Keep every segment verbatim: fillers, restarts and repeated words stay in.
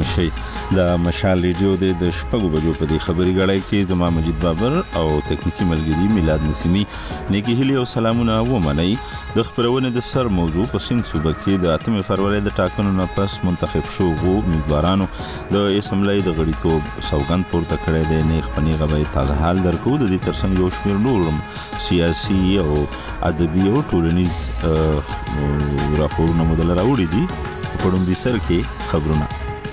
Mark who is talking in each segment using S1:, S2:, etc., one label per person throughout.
S1: مشي. د مشال ریډیو د شپږو بجو په دې خبري غړای کې زما مجید بابر او تکنیکی ملګری میلاد نسیمی نیکی هلی او سلامونه و منئ. د خبرونه د سر موضوع په سین صوبه کې د اتمه فروری د ټاکنو نه پس منتخب شو غو امیدوارانو د اسمبلی د غړیتوب سوګند پورته کړی دی. نیخ پنی غوي تازه حال درکو د دې ترڅنګ یو شمېر نور سیاسي او ادبي او ټولنیز راپورونه مدل راوړي دي. په لومړي سر کې خبرونه.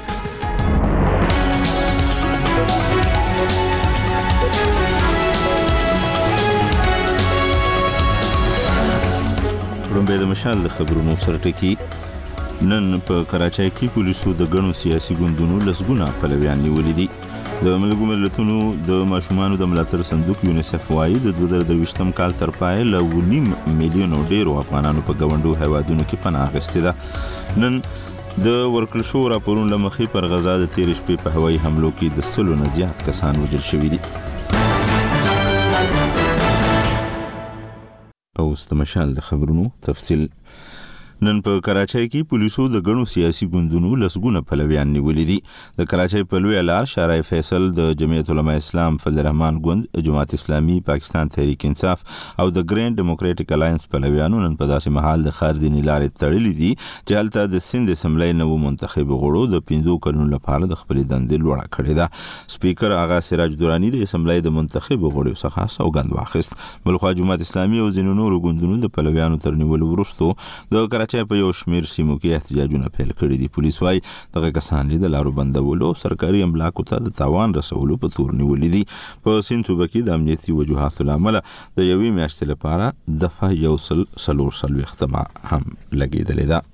S1: لومړی د مشال د خبرونو سرټکی. نن په کراچۍ کې پولیسو د غنو سیاسي ګوندونو لسګونه پلویان نیولې دي. د ملګرو ملتونو د ماشومانو د ملاتړ صندوق یونیسف وايي د دوه زره درویشتم کال تر پای له ونیم میلیونو ډیرو افغانانو په ګوندو هیوادونو کې پناه اخیستې ده. نن د ورکړل شو راپورونو لمخې پر غزا د تیر شپې په هوایي حملو کې د سلو نه زیات کسان وژل شوي دي. اوس د مشال د خبرونو تفصیل. نن په کراچۍ کې پولیسو د غنو سیاسي ګوندونو لسګونه پلویان نیولې دي. د کراچۍ په لوی لار شارع فیصل د جمعیت العلماء اسلام فضل الرحمن ګوند، جماعت اسلامي، پاکستان تحریک انصاف او د ګرین ډیموکراټک الاینس پلویانو نن په داسې محل د خار دیني لارې تړلې دي چې هلته د سند اسمبلی نو منتخب غړو د پنځو کلونو لپاره د خپل دندې لوړه کړې ده. سپیکر آغا سراج دورانی د اسمبلی د منتخب غړو څخه سوګند واخیست. بلخوا جماعت اسلامي او ځینو نورو ګوندونو د پلویانو تر نیولو وروسته د کراچۍ په یو شمیر سیمو کې احتجاجونه پیل کړي دي. پولیس وايي دغه کسان د لارو بندولو سرکاري املاکو ته د تاوان رسولو په تور نیولې دي. په سین صوبه کې د امنیتي وجوهاتو لامل د یوې میاشتې لپاره دفعه یو سل سلور سلوي اختما هم لګیدلې ده.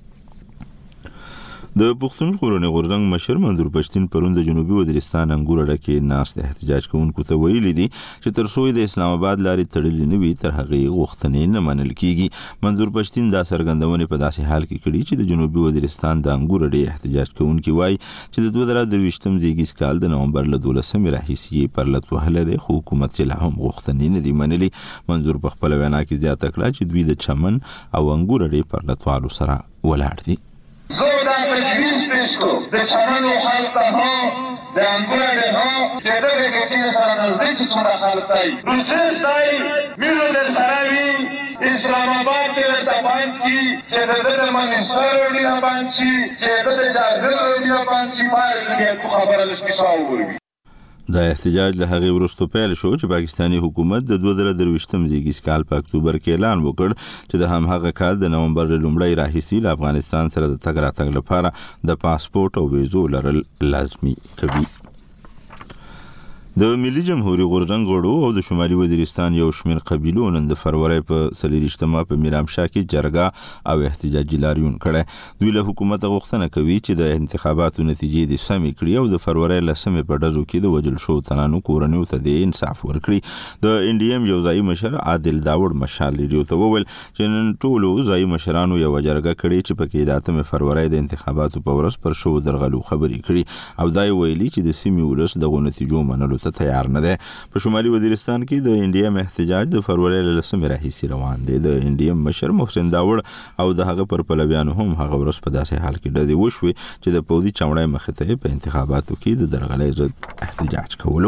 S1: د پښتون ژغورنې غورځنګ مشر منظور پښتين پرون د جنوبي وزیرستان انګور اډه ناس د احتجاج کوونکو ته ویلي دي چې تر څو د اسلام آباد لارې تړلې نه وي تر هغه غوښتنې نه منل کیږي. منظور پښتين دا څرګندونه په داسې حال کې کړي چې د جنوبي وزیرستان د انګور اډه احتجاج کوونکي وایي چې د دوه زره درویشتم زیږیز کال د نومبر له دولسمې راهیسې پر لټ وهله د حکومت له هم غوښتنې نه دي منلي. منظور په خپل وینا کې زیاته کړه چې دوی د چمن او انګور اډه پر لټوالو سره ولاړ دي.
S2: زودا تجویز پیش کو د چمن خلق ها د انګور ها چې دغه کې سره نزدیک څومره خلک دی روسستای میرو د سراوی اسلام آباد چې د باندې کی چې د منستر دی باندې چې د جاهل دی باندې پای خبره لږ شاووري.
S1: دا احتجاج له هغه وروسته پیل شو چې پاکستانی حکومت د دوه زره درویشتم زیږیز کال په اکتوبر کې اعلان وکړ چې د همغه کال د نومبر لومړۍ راهیسې له افغانستان سره د تګ راتګ لپاره د پاسپورت او ویزو لرل لازمي کوي. د ملي جمهوریت غورځنګ غړو او د شمالي وزیرستان یو شمېر قبیلو نن د فروری په څلېرویشتمه په میرامشاه کې جرګه او احتجاجي لاریون کړی. دوی له حکومت غوښتنه کوي چې د انتخاباتو نتیجې د سمې کړي او د فروری لسمې په ډزو کې د وژل شو تنانو کورنیو ته د انصاف ورکړي. د انډیم یو ځایي مشر عادل داوړ مشال ریډیو ته وویل چې نن ټولو ځایي مشرانو یو جرګه کړې چې پکې د اتمې فروری د انتخاباتو په ورځ پر شو درغلو خبرې کړي او دا ویلي چې د سیمې ولس دغه نتیجو منلو ته تیار نه ده. په شمالي وزیرستان کې د انډیم احتجاج د فروری لسمې راهیسې روان دی. د انډیم مشر محسن داوړ او د هغه پر پلویانو هم هغه ورځ په داسې حال کې ډزې وشوې چې د پوځي چمړای مخې ته په انتخاباتو کې د درغلۍ ضد احتجاج کولو.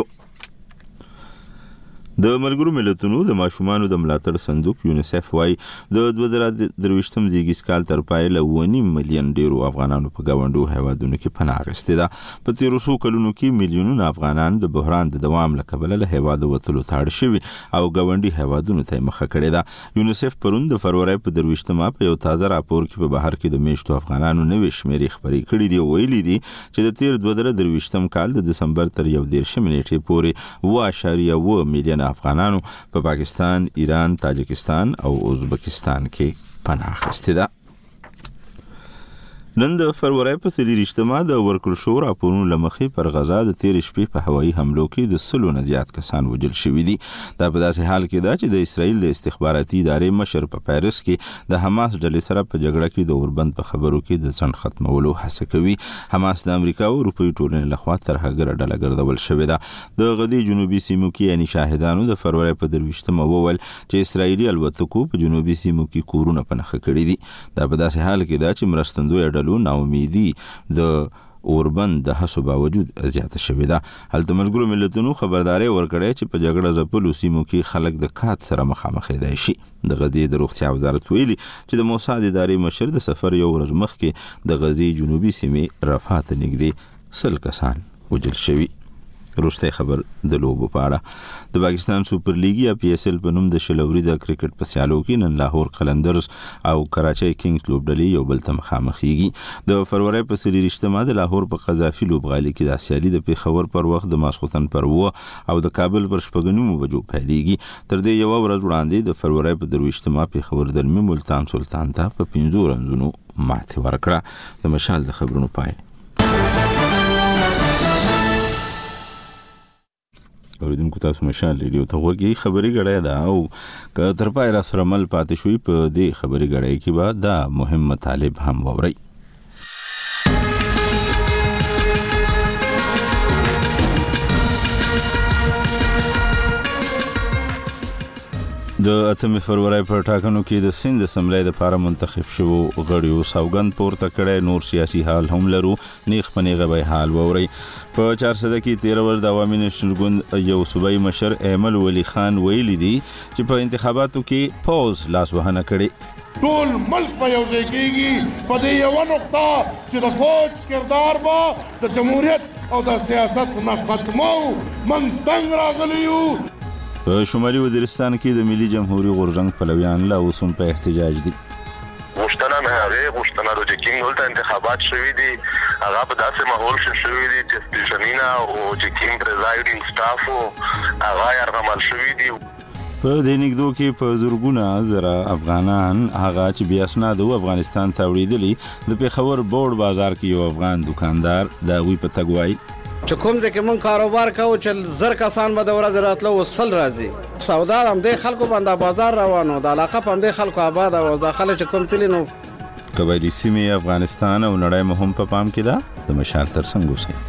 S1: د ملګرو ملتونو د ماشومانو د ملاتړ صندوق یونیسف وايي د دوه زره درویشتم زیږیز کال تر پای له ونیم میلیون ډیرو افغانانو په ګاونډو هیوادونو کې پناه اخیستې ده. په تیرو څو کلونو کې میلیونونه افغانان د بحران د دوام له کبله له هیواده وتلو ته اړ شوي او ګاونډي هیوادونو ته مخه کړې ده. یونیسف پرون د فروری په درویشتمه په یو تازه راپور کې په بهر کې د میشتو افغانانو نوې شمیرې خبرې کړې دي او ویلي دي چې د تیر دوه زره درویشتم کال د دسمبر تر یو دېرشمې نیټې پورې اوه اعشاریه اوه میلیونه افغانانو په پاکستان، ایران، تاجکستان او ازبکستان کې پناه اخیستې ده. نن د فروری په څلېرویشتمه د ورکړل شو راپورونو له مخې پر غزا د تیر شپې په هوایي حملو کې د سلو نه زیات کسان وژل شوي دي. دا په داسې حال کې ده چې د اسرائیل د استخباراتي ادارې مشر په پیرس کې د حماس ډلې سره په جګړه کې د اوربند په خبرو کې د ځنډ ختمولو هڅه کوي. حماس د امریکا او اروپایي ټولنې لخوا ترهګره ډله ګرځول شوې ده. د غدې جنوبي سیمو کې یعنې شاهدانو د فروری په درویشتمه وویل چې اسرائیلي الوتکو په جنوبي سیمو کې کورونه په نښه کړي دي. دا په داسې حال کې ده چې مرستندویه ډلو ناامیدي د اوربند د هڅو باوجود زیاته شوې ده. هلته ملګرو ملتونو خبرداري ورکړې چې په جګړه ځپلو سیمو کې خلک د کات سره مخامخ کېدای شي. د غزې د روغتیا وزارت ویلي چې د موساد ادارې مشر د سفر یو ورځ مخکې د غزې جنوبي سیمې رفح ته نږدې سل کسان وژل شوي. وروستی خبر د لوبو په اړه. د پاکستان سوپر لیګ یا پی ایس ایل په نوم د شلوري د کرکټ په سیالو کې نن لاهور قلندرز او کراچۍ کینګز لوبډلې یو بل ته مخامخ کیږي. د فروری په څلېرویشتمه د لاهور په قذافي لوبغالي کې د سیالي د پیښور پر وخت د ماسخوتن پر و او د کابل پر شپږنیمو بجو پیلېږي. تر دې یو ورځ وړاندې د فروری په درویشتمه پیښور دلمي ملتان سلطان ته په پنځو رنزونو ماتې ورکړه. د مشال د خبرونو پای. اوریدونکو تاسو مشال ریډیو ته وګورئ. خبري غړې ده او که تر پای را سره مل پاتې شوي په دې خبري غړې کې به دا مهم مطالب هم ووري. د اتمې فروری پر ټاکنو کې د سند اسمبلی لپاره منتخب شوو غړیو سوګند پورته کړی. نور سیاسي حال هم لرو. نیغ په نیغه به حال ووري. په چارسده کې تیر ور د عوامي نېشنل ګوند یو صوبایي مشر ایمل ولی خان ویلي دي چې په انتخاباتو کې پوز لاس وهنه کړي.
S3: ټول ملک په یو ځای کېږي په دې یوه نقطه چې د فوج کردار به د جمهوریت او د سیاست نه ختمو. موږ تنګ راغلي یو.
S1: په شمالي وزیرستان کې د ملي جمهوریت غورځنګ پلویان لا اوس هم په احتجاج دي.
S4: غوښتنه نه هغه غوښتنه د چکینګ ولته انتخابات شوي دي. هغه په داسې ماحول کې شوي دي چې سټیشنونه او چکینګ پریزایډینګ سټاف هغه یرغمل شوي دي.
S1: په دې نګدو کې په زورګونه زره افغانان هغه چې بیا اسناد او افغانستان ته وړېدلي. د پیښور بورډ بازار کې یو افغان دکاندار دا وی په تګوای
S5: چې کوم ځکه مونږ کاروبار کوو چې زر کسان به د ورځې راتلو وسل راځي. سودا هم د خلکو باندې بازار روانو د علاقه په د خلکو آباد او داخله چې کوم تللی نو
S1: قبایلی سیمې افغانستان او نړۍ مهم په پام کې ده. د مشال تر څنګ اوسئ.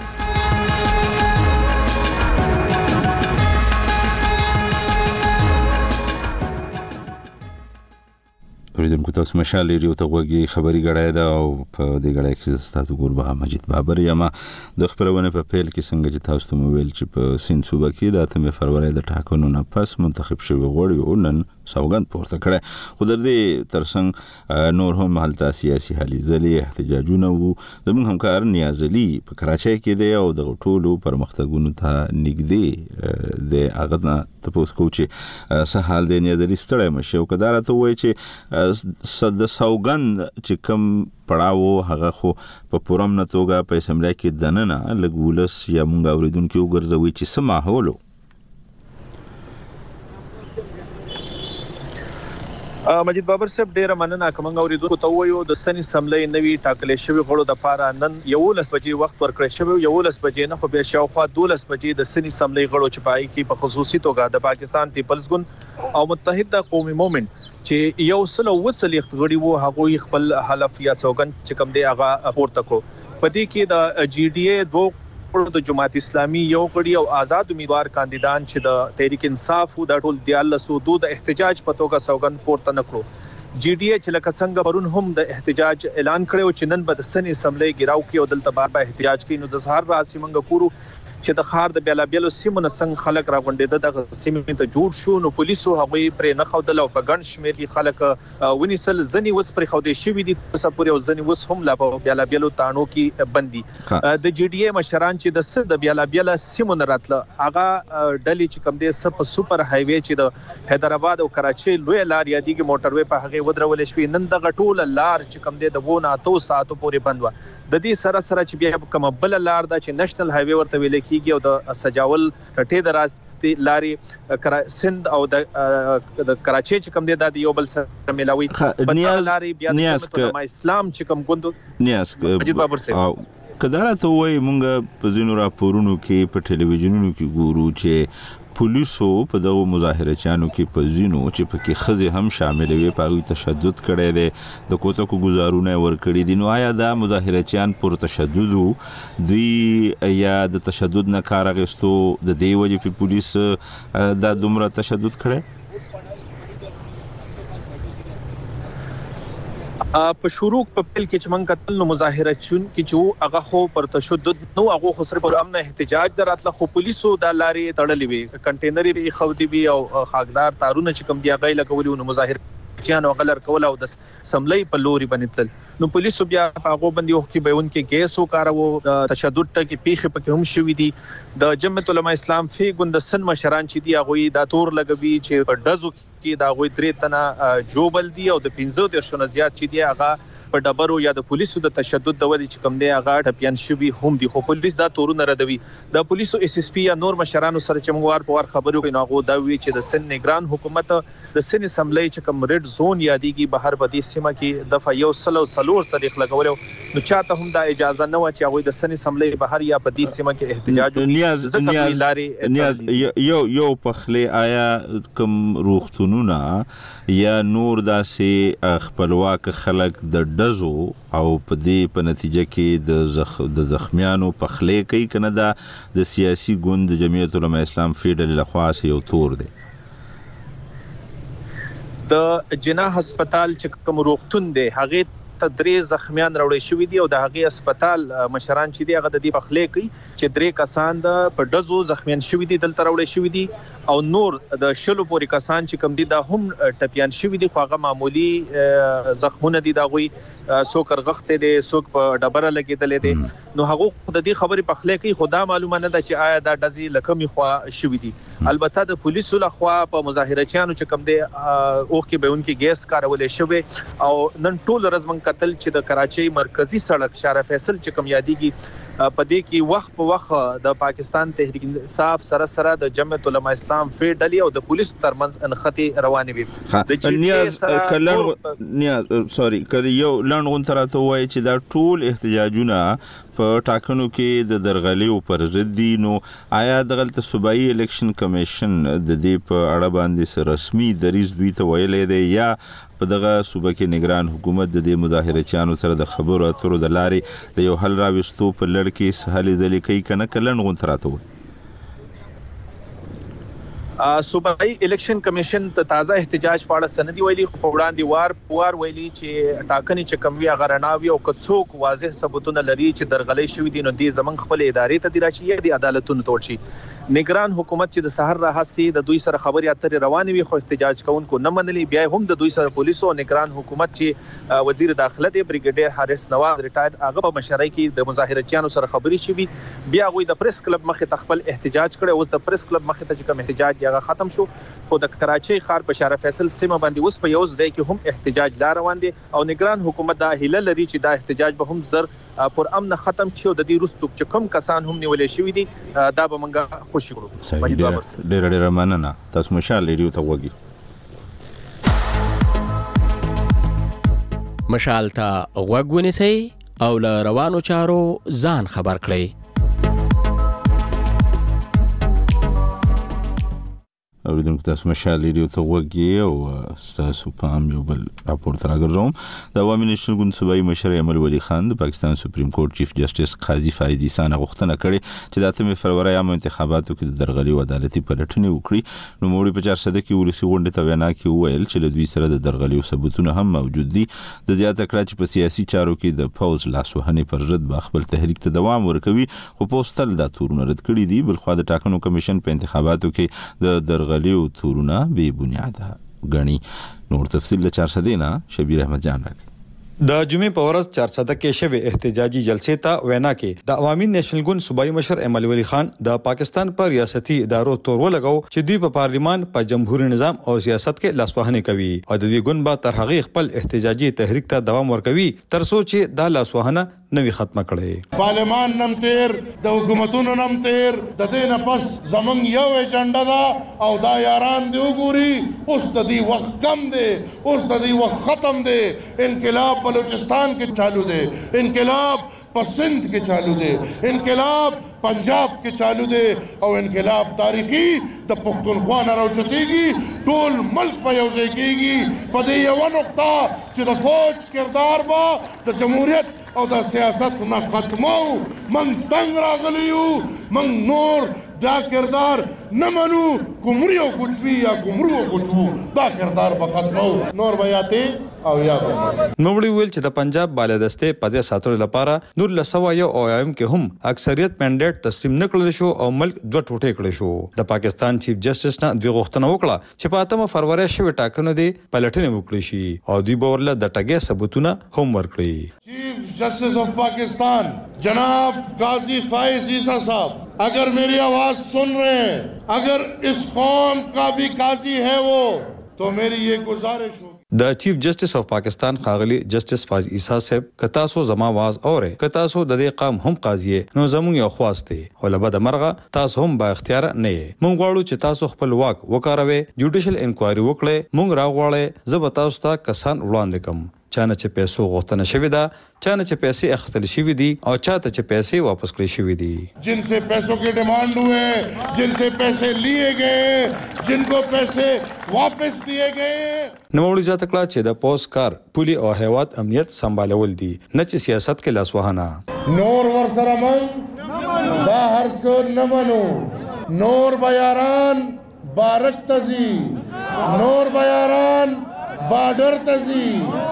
S1: اوریدونکو تاسو مشال ریډیو ته وګورئ. خبري غړای دا او په دې غړای کې تاسو ګوربه مجید بابر یم. د خبرونه په پیل کې څنګه چې تاسو ته مویل چې په سند صوبه کې د اتمې فروری د ټاکنو نه پس منتخب شوی غړي نن سوګند پورته کړه. خو د دې ترڅنګ نور هم هلته سیاسي هلي ځلې احتجاجونه وو. زموږ همکار نیاز علي په کراچۍ کې دی او د ټولو پرمختګونو ته نږدې د هغه نه تاسو کو چې څه حال دی. نیاز علي ستړی مشه او کدار ته وایي چې د سوګند چې کوم پړاو هغه خو په پورم نه توګه په اسمبلی کې دننه لګولس یا مونږ اوریدونکو وګرځوي چې څه ماحول.
S6: مجید بابر صاحب ډیره مننه کوم اوریدونکو ته وایو د سن اسمبلی نوی ټاکلې شوی غړو د پاره نن یولس بجې وخت ورکړی شوی. یولس بجې نه خو بیا شاوخوا دولس بجې د سن اسمبلی غړو چې پای کې په خصوصي توګه د پاکستان پیپلز ګوند او متحده قومي مومنت چې یو سل او وسل غړي وو هغه خپل حلف یا سوګند چې کوم دی هغه پورته کو. په دې کې د جی ډي اي دوه د جماعت اسلامي یو غړي او آزاد امیدوار کاندیدان چې د تحریک انصاف او د ټول دیالسو د احتجاج په توګه سوګند پورته نکړو. جی ډي اي چې لکه څنګه پرون هم د احتجاج اعلان کړو چې نن به د سن اسمبلی ګراو کې او دلته بار به احتجاج کوي. نو د سهار به سیمنګ کورو چې د خار د بیلا بیلو سیمو نه څنګه خلک راغونډېده د سیمې ته جوړ شو. نو پولیسو هغه پرې نه خودل او په ګڼ شمېر کې خلک ونیسل. ځنی وس پرې خودې شوی دي سپوري او ځنی وس هم لا په بیلا بیلو تانو کې بندي. د جی ډي اي مشران چې د سد بیلا بیلا سیمو نه راتله هغه ډلې چې کوم دي سپ سپر های وی چې د حیدرآباد او کراچۍ لوی لار یادېږي موټر وې په هغه ودرول شوی. نن د غټول لار چې کوم دي د وونه اتو ساعتو پورې بند و. د دې سره سره چې بیا کوم بل لار دا چې نېشنل های وی ورته ویل کیږي او د سجاول رټې دراز لاري سند او د کراچۍ چې کوم دی د یو بل سره ملاوي په لاري بیا د اسلام چې کوم ګوند
S1: نیاز
S6: مجید بابر صاحب
S1: کدارته وای مونږ په زینو راپورونو کې په ټلویزیونونو کې ګورو چې پولیسو په دغه مظاهره چانو کې په زینو چې په کې خزه هم شامل وي په تشدد کړي دي د کوټکو گزارونه ور کړی دي. نو آیا دا مظاهره چان پر تشدد دوی یا د تشدد نه کار اغستو د دی وجه په پولیس دا دومره تشدد کړي؟
S6: په شروع په پیل کې چې موږ کتل نو مظاهره چون کې چې هغه خو پر تشدد نو هغه خو سره پر امن احتجاج دراتله خو پولیسو د لارې تړلې وي کنټینر یې خو دی وی او خاګدار تارونه چې کوم دی هغه لګولي نو مظاهره چانو غلر کول او د سملې په لوري باندې نو پولیسو بیا هغه باندې وو کې به انکه ګیس وکړو تشدد ته کې پیخه پکې هم شوې دي د جمعیت العلماء اسلام فی ګوندسن مشران چې دی هغه دا تور لګوي چې په دزو کې دا غوي درې تنه جوبل دي او د پنځه د شنو زیات چې دی هغه په ډبرو یا د پولیسو د تشدد د ودی چې کوم دی هغه ټپيان شوی هم دي خو پولیس دا تورونه ردوي د پولیسو اس اس پی یا نور مشرانو سره چې موږ وار په وار خبرو کوي نو هغه دا وی چې د سن نگران حکومت د سن اسمبلی چې کوم ریډ زون یادېږي بهر بدی سیمه کې دفعه یو سلو څلور صدیق لګول نو چاته هم دا اجازه نه و چې هغه د سن اسمبلی بهر یا بدی سیمه کې احتجاج
S1: وکړي نیاز یو یو پخله آیا کوم روختونونه یا نور داسې خپلواک خلک د دزو او په دې په نتیجه کې د زخ د زخمیانو پخلې کوي کنه دا د سیاسي ګوند جمعیت العلماء اسلام فیډرال لخوا یو تور دی
S6: د جنا هسپتال چې کوم روغتون دی هغه تدریس زخمیان راوړي شوې دي او د هغه هسپتال مشران چې دی هغه د دې پخلې کوي چې درې کسان د په دزو زخمیان شوې دي دلته راوړي شوې دي او نور د شلو پورې کسان چې کوم دي دا هم ټپيان شوې دي خو هغه معمولی زخمونه دي دا غوي څوک رغخته دي څوک په ډبره لګیدل دي نو هغه د دې خبرې پخلې کوي خدا معلومه نه ده چې آیا دا دزي لکمي خو شوې دي البته د پولیسو لخوا په مظاهره چانو چې کوم دي او کې به انکی ګیس کارولې شوې او نن ټول ورځ قتل چې د کراچۍ مرکزی سړک شارع فیصل چې کوم یادېږي په دې کې وخت په وخت د پاکستان تحریک انصاف سره سره د جمعیت العلماء اسلام فیډرال او د پولیسو ترمنځ انخته روانې وي
S1: د نیاز کلن نیاز سوري کله یو لړن غونتراته وای چې دا ټول احتجاجونه په ټاکنو کې د درغلیو پر ضد دي نو آیا دغلت صوبایي الیکشن کمیشن د دې په اړه باندې رسمي دریځ دوی ته ویلې دی یا په دغه صوبه کې نگران حکومت د دې مظاهره چانو سره د خبرو اترو د لارې د یو حل راوستو په لړ کې سهالي د لیکي کنه کلن غونتراته وي
S6: صوبایي الیکشن کمیشن ته تازه احتجاج پاړه سندي ویلي په وړاندې وار وار ویلي چې ټاکنې چې کم وی غرناوي او کڅوک واضح ثبوتونه لري چې درغلې شوې دي نو دې زمنګ خپل ادارې ته دی راشي یا د عدالتونو تور شي نگران حکومت چې د سحر راهسي د دوی سره خبري اترې روانې وي خو احتجاج کوونکو نه منلي بیا هم د دوی سره پولیسو او نگران حکومت چې وزیر داخله دی بریګیډیر حارث نواز ریټایر هغه په مشرۍ کې د مظاهرچیانو سره خبري شوي بیا غوي د پریس کلب مخې تخپل احتجاج کړي او د پریس کلب مخې ته کوم احتجاج هغه ختم شو خو د کراچۍ ښار په شارع فیصل سیمه باندې اوس په یو ځای کې هم احتجاج لا روان دي او نگران حکومت دا هیله لري چې دا احتجاج به هم زر پر امن ختم شي او د دې روستو چې کوم کسان هم نیولې شوی دي دا به موږ خوشي کړو
S1: ډېر ډېر مننه تاسو مشال ریډیو ته وګورئ
S7: مشال ته غوږ ونیسئ او له روانو چارو ځان خبر کړئ
S1: اوریدونکو تاسو مشال ریډیو ته وګورئ او تاسو پام یو بل راپور تر راګرځوم د عوامي نېشنل ګوند صوبایي مشر امل ولی خان د پاکستان سپریم کورټ چیف جسټس قاضي فارید عیسان غوښتنه کړې چې د اتمې فروری عام انتخاباتو کې د درغلي او عدالتي پلټنې وکړي نو موږ په چار سده کې ولسی غونډه ته وینا کې وویل چې له دوی سره د درغلي او ثبوتونه هم موجود دي د زیاته کړه چې په سیاسي چارو کې د فوز لاسوهنې پر ضد به خپل تحریک ته دوام ورکوي خو پوسټل دا تورونه رد کړي دي بلخو د ټاکنو کمیشن په انتخاباتو کې د درغلي او تورونه بے بنیاده غني نور تفصیل د چار سده نه شبیر احمد جان راکړي
S8: د جمعې په ورځ چار سده کې شوی احتجاجي جلسې ته وینا کې د عوامي نېشنل ګوند صوبایي مشر امل ولی خان د پاکستان پر ریاستي ادارو تور ولګاو چې دوی په پارلیمان په جمهوریت نظام او سیاست کې لاسوهنه کوي او د دې ګوند به تر هغه خپل احتجاجي تحریک ته دوام ورکوي تر څو چې د لاسوهنه نوي ختمه کړي
S3: پارلمان نم تیر د حکومتونو نم تیر د دې نه پس زمنګ یو ایجنډا دا او دا یاران دی وګوري اوس د دې وخت کم دی اوس د دې وخت ختم دی انقلاب بلوچستان کې چالو دی انقلاب په سندھ کې چالو دی انقلاب پنجاب کې چالو دی او انقلاب تاریخي د پښتونخوا نه راوچتېږي ټول ملک په یو ځای کېږي په دې یوه نقطه چې د فوج کردار به د جمهوریت او د سیاست نه ختمو من تنگ راغلی یو من نور دا کردار نه منو ګمري او کوچوي یا ګمرو او کوچو دا کردار به ختمو نور به یاتې او یا به
S8: نوموړي ویل چې د پنجاب بالادستې په دې ساتلو لپاره نور له سوه یو اویایم کې هم اکثریت منډیټ تسلیم نه کړل شو او ملک دوه ټوټې کړل شو. د پاکستان چیف جسټس نه دوی غوښتنه وکړه چې په اتمه فروری شوې ټاکنو دې پلټنې وکړي شي او دوی به ورله د ټګۍ ثبوتونه هم ورکړي.
S3: چیف جسٹس آف پاکستان جناب قاضی فائز عیسیٰ صاحب اگر میری آواز سن رہے ہیں, اگر اس قوم کا بھی قاضی ہے وہ, تو میری یہ گزارش ہوگی.
S8: د چیف جسټس اف پاکستان ښاغلي جسټس فائز عیسی صاحب کتا سو زما आवाज اوره کتا سو د دې قام هم قاضي نو زموږ یو خواسته ولبه د مرغه تاسو هم با اختیار نه مونږ غواړو چې تاسو خپل واک وکاروي, جوډیشل انکوایري وکړي, مونږ راغواړي زه به تاسو ته کسان وړاندې کوم چانه چې پیسو غوښتنه شوې ده, چانه چې پیسې اخیستل شوې دي او چاته چې پیسې واپس کړې شوې دي.
S3: جن سے پیسوں کے ڈیمانڈ ہوئے, جن سے پیسے لیے گئے, جن کو پیسے واپس دیے گئے.
S8: نوموړي زیاته کړه چې د پولیس کار پولي او هیواد امنیت سمبالول دي نه چې سیاست کې لاس وهانه.
S3: نور ورسره من دا هر څه نه منو, نور بیاران بارک تزي, نور بیاران بارڈر تزی,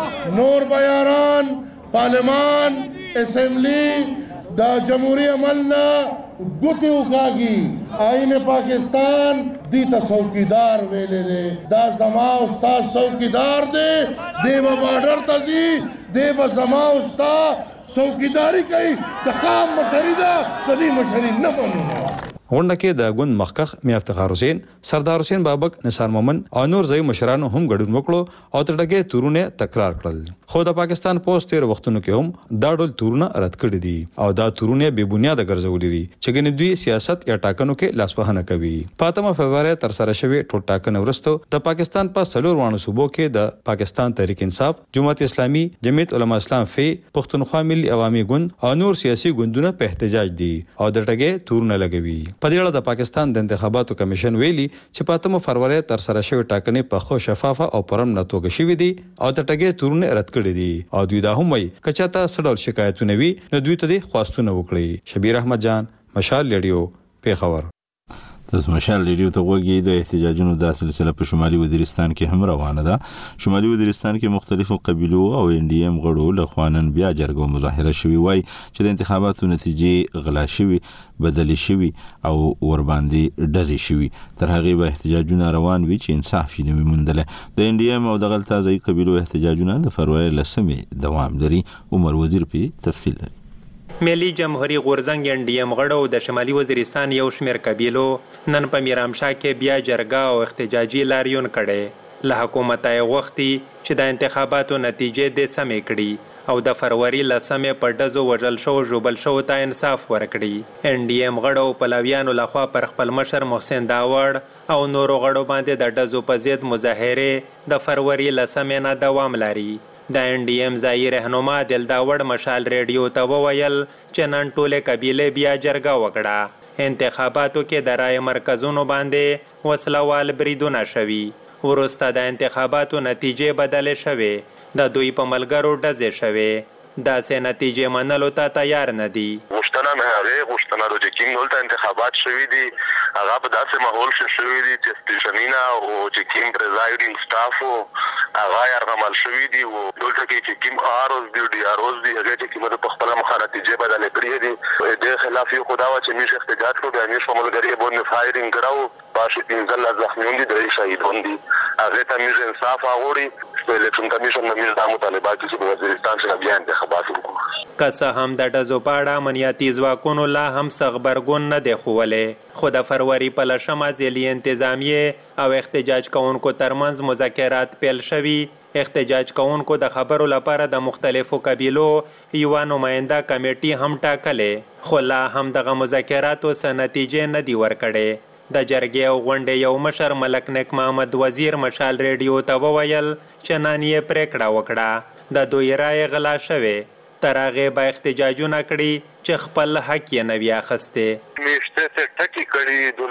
S3: نور بیاران پارلیمان اسمبلی دا جمہوری عملنا گتی اکاگی آئین پاکستان دیتا څوکیدار ویلے دے دا زما استاد څوکیدار دے دے با بارڈر تزی دے با زما استاد څوکیداری کوي د قام مشري ده د دې مشري نه منو.
S8: غونډه کې د ګوند مخکخ میا افتخار حسین, سردار حسین بابک, نثار مومن او نور ځای مشرانو هم ګډون وکړو او تر ټګې تورونه تکرار کړل. خو د پاکستان پوسټ تیر وختونو کې هم دا ډول تورونه رد کړي دي او دا تورونه بے بنیاد ګرځولې دي چې ګنې دوی سیاست یا ټاکنو کې لاسوهنه کوي. په اتمه فبراير تر سره شوی ټول ټاکنه ورسته د پاکستان په څلور وانه صوبو کې د پاکستان تحریک انصاف, جماعت اسلامي, جمعیت علما اسلام فی, پښتونخوا ملي عوامي ګوند او نور سیاسي ګوندونه په احتجاج دي او د ټګې تورونه لګوي. په دې اړه د پاکستان د انتخاباتو کمیشن ویلي چې په اتمه فروری تر سره شوی ټاکنې په خو شفافه او پرمنه توګه شوې دي او د ټګې تورونه رد کړي دي او دوی دا هم وایي که چاته څه ډول شکایتونه وي نو دوی ته دې خواستونه وکړي. شبیر احمد جان, مشال ریډیو, پیښور.
S1: تاسو مشال ریډیو ته وګورئ. د احتجاجونو د سلسله په شمالي وزیرستان کې هم روانه ده. شمالي وزیرستان کې مختلفو قبیلو او ان ډي ام غړو له خوا نن بیا جرګه مظاهره شوې وای چې د انتخاباتو نتیجې غلا شوي, بدلې شوي او ورباندې ډزې شوي. تر هغې به احتجاجونه روان وي چې انصاف یې نه وي موندلی. د ان ډي ام او د غلطه ځایي قبیلو احتجاجونه د فروری لسمې دوام لري. عمر وزیر پې تفصیل لري.
S9: ملي جمهوریت غورځنګ ان ډي ام غړو د شمالي وزیرستان یو شمېر قبیلو نن په میرامشاه کې بیا جرګه او احتجاجي لاریون کړی. له حکومته یې غوښتي چې د انتخاباتو نتیجې دې سمې کړي او د فروری لسمې په ډزو وژل شو ژوبل شو ته انصاف ورکړي. ان ډي ام غړو پلویانو لخوا پر خپل مشر محسن داوړ او نورو غړو باندې د ډزو په ضد مظاهرې د فروری لسمې نه دوام لري. د ان ډي ام ځایي رهنما دل داوړ مشال ریډیو ته وویل چې نن ټولې قبیلې بیا جرګه وکړه. انتخاباتو کې د رایې مرکزونو باندې وسلوال بریدونه شوي. وروسته د انتخاباتو نتیجې بدلې شوې. د دوی په ملګرو ډزې شوې. داسې نتیجې منلو ته تیار نه دي.
S4: غوښتنه مې هغې غوښتنه ده چې کوم دلته انتخابات شوي دي هغه په داسې ماحول کې شوي دي چې سټیشنونه او چې کوم پریزایډینګ سټاف و هغه یې ارغمل شوي دي او دلته کې چې کوم آر اوز دي ډي آر اوز دي هغې چې کومه په خپله مخه نتیجې بدلې کړې دي. دې خلاف یو خو دا وه چې موږ احتجاج کړو بیا موږ په ملګري باندې فایرینګ کړی پاشي پنځلس زخمیان دي, درې شهیدان دي. هغې ته موږ انصاف غواړي. الیکشن کمیشن نه موږ دا مطالبات چې په وزیرستان کې بیا انتخابات وکړو.
S9: که څه هم د ډزو په اړه امنیتي ځواکونو لا هم څه غبرګون نه دی ښوولی, خو د فروری په لسمه ځلي انتظامیې او احتجاج کوونکو ترمنځ مذاکرات پیل شوي. احتجاج کوونکو د خبرو لپاره د مختلفو قبیلو یوه نماینده کمیټي هم ټاکلې, خو لا هم دغه مذاکراتو څه نتیجې نه دي ورکړې. د جرګې او غونډې یو مشر ملک نیک محمد وزیر مشال ریډیو ته وویل چې نن یې پریکړه وکړه د دوی رایې غلا شوې. تر هغې به احتجاجونه کړي چې خپل حق یې نه وي اخیستی.
S4: میشته څه ټکي کړي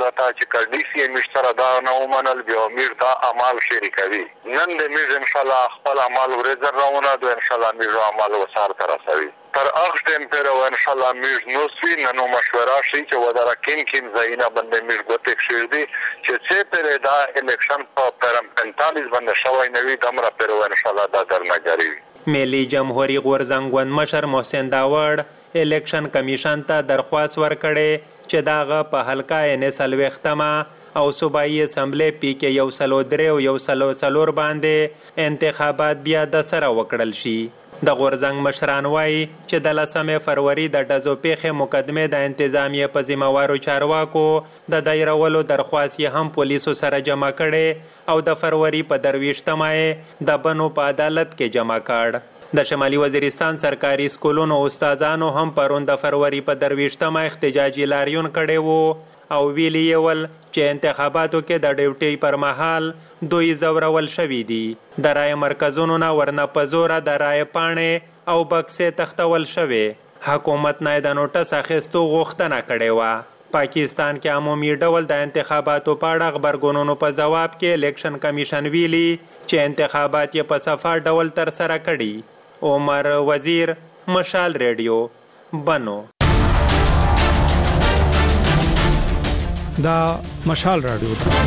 S4: البته چې کډی سی مشترا دا نه ومنل بیا امیر دا اعمال شریکوي نن د میر ان شاء الله خپل اعمال ورزر راونه دو ان شاء الله میر اعمال وسار تر رسوي تر اخ ټیم پر او ان شاء الله میر نو سوي نو مشوره شي چې ودره کین کین زینا باندې میر ګوتک شي دي چې څه پر دا الیکشن په پرم پنځه باندې شوی نوي دمر پر او ان شاء الله دا درنګري
S9: ملي جمهوریت غورزنګ مشر محسن داوړ الیکشن کمیشن ته درخواست ورکړي چې داغه په حلقه ان سلوختما او صوبایي اسمبلی پی کې یو سلو درې او یو سلو څلور باندې انتخابات بیا د سره وکړل شي د غورزنګ مشران وایي چې د لسمې فروری د ډزو پیښې مقدمې د انتظامیه په ذمہوارو چارواکو د دایرولو درخواست یې هم پولیسو سره جمع کړي او د فروری په درویشتمه د بنو په عدالت کې جمع کړ د شمالي وزیرستان سرکاري سکولونو استادانو هم پرون د فروری په درویشتمه احتجاجي لاریون کړي وو او ویلي ول چې انتخاباتو کې د ډیوټي پر مهال دوی زورول شوي دي د رای مرکزونو نه ورنه په زوره د رای پاڼې او بکسې تختول شوي حکومت نه د نوټس اخیستو غوښتنه کړې وه پاکستان کې عمومي ډول د انتخاباتو په اړه خبرګونونو په ځواب کې الیکشن کمیشن ویلي چې انتخابات یې په صفا ډول ترسره کړي عمر وزیر مشال ریډیو بنو
S10: دا مشال رادیو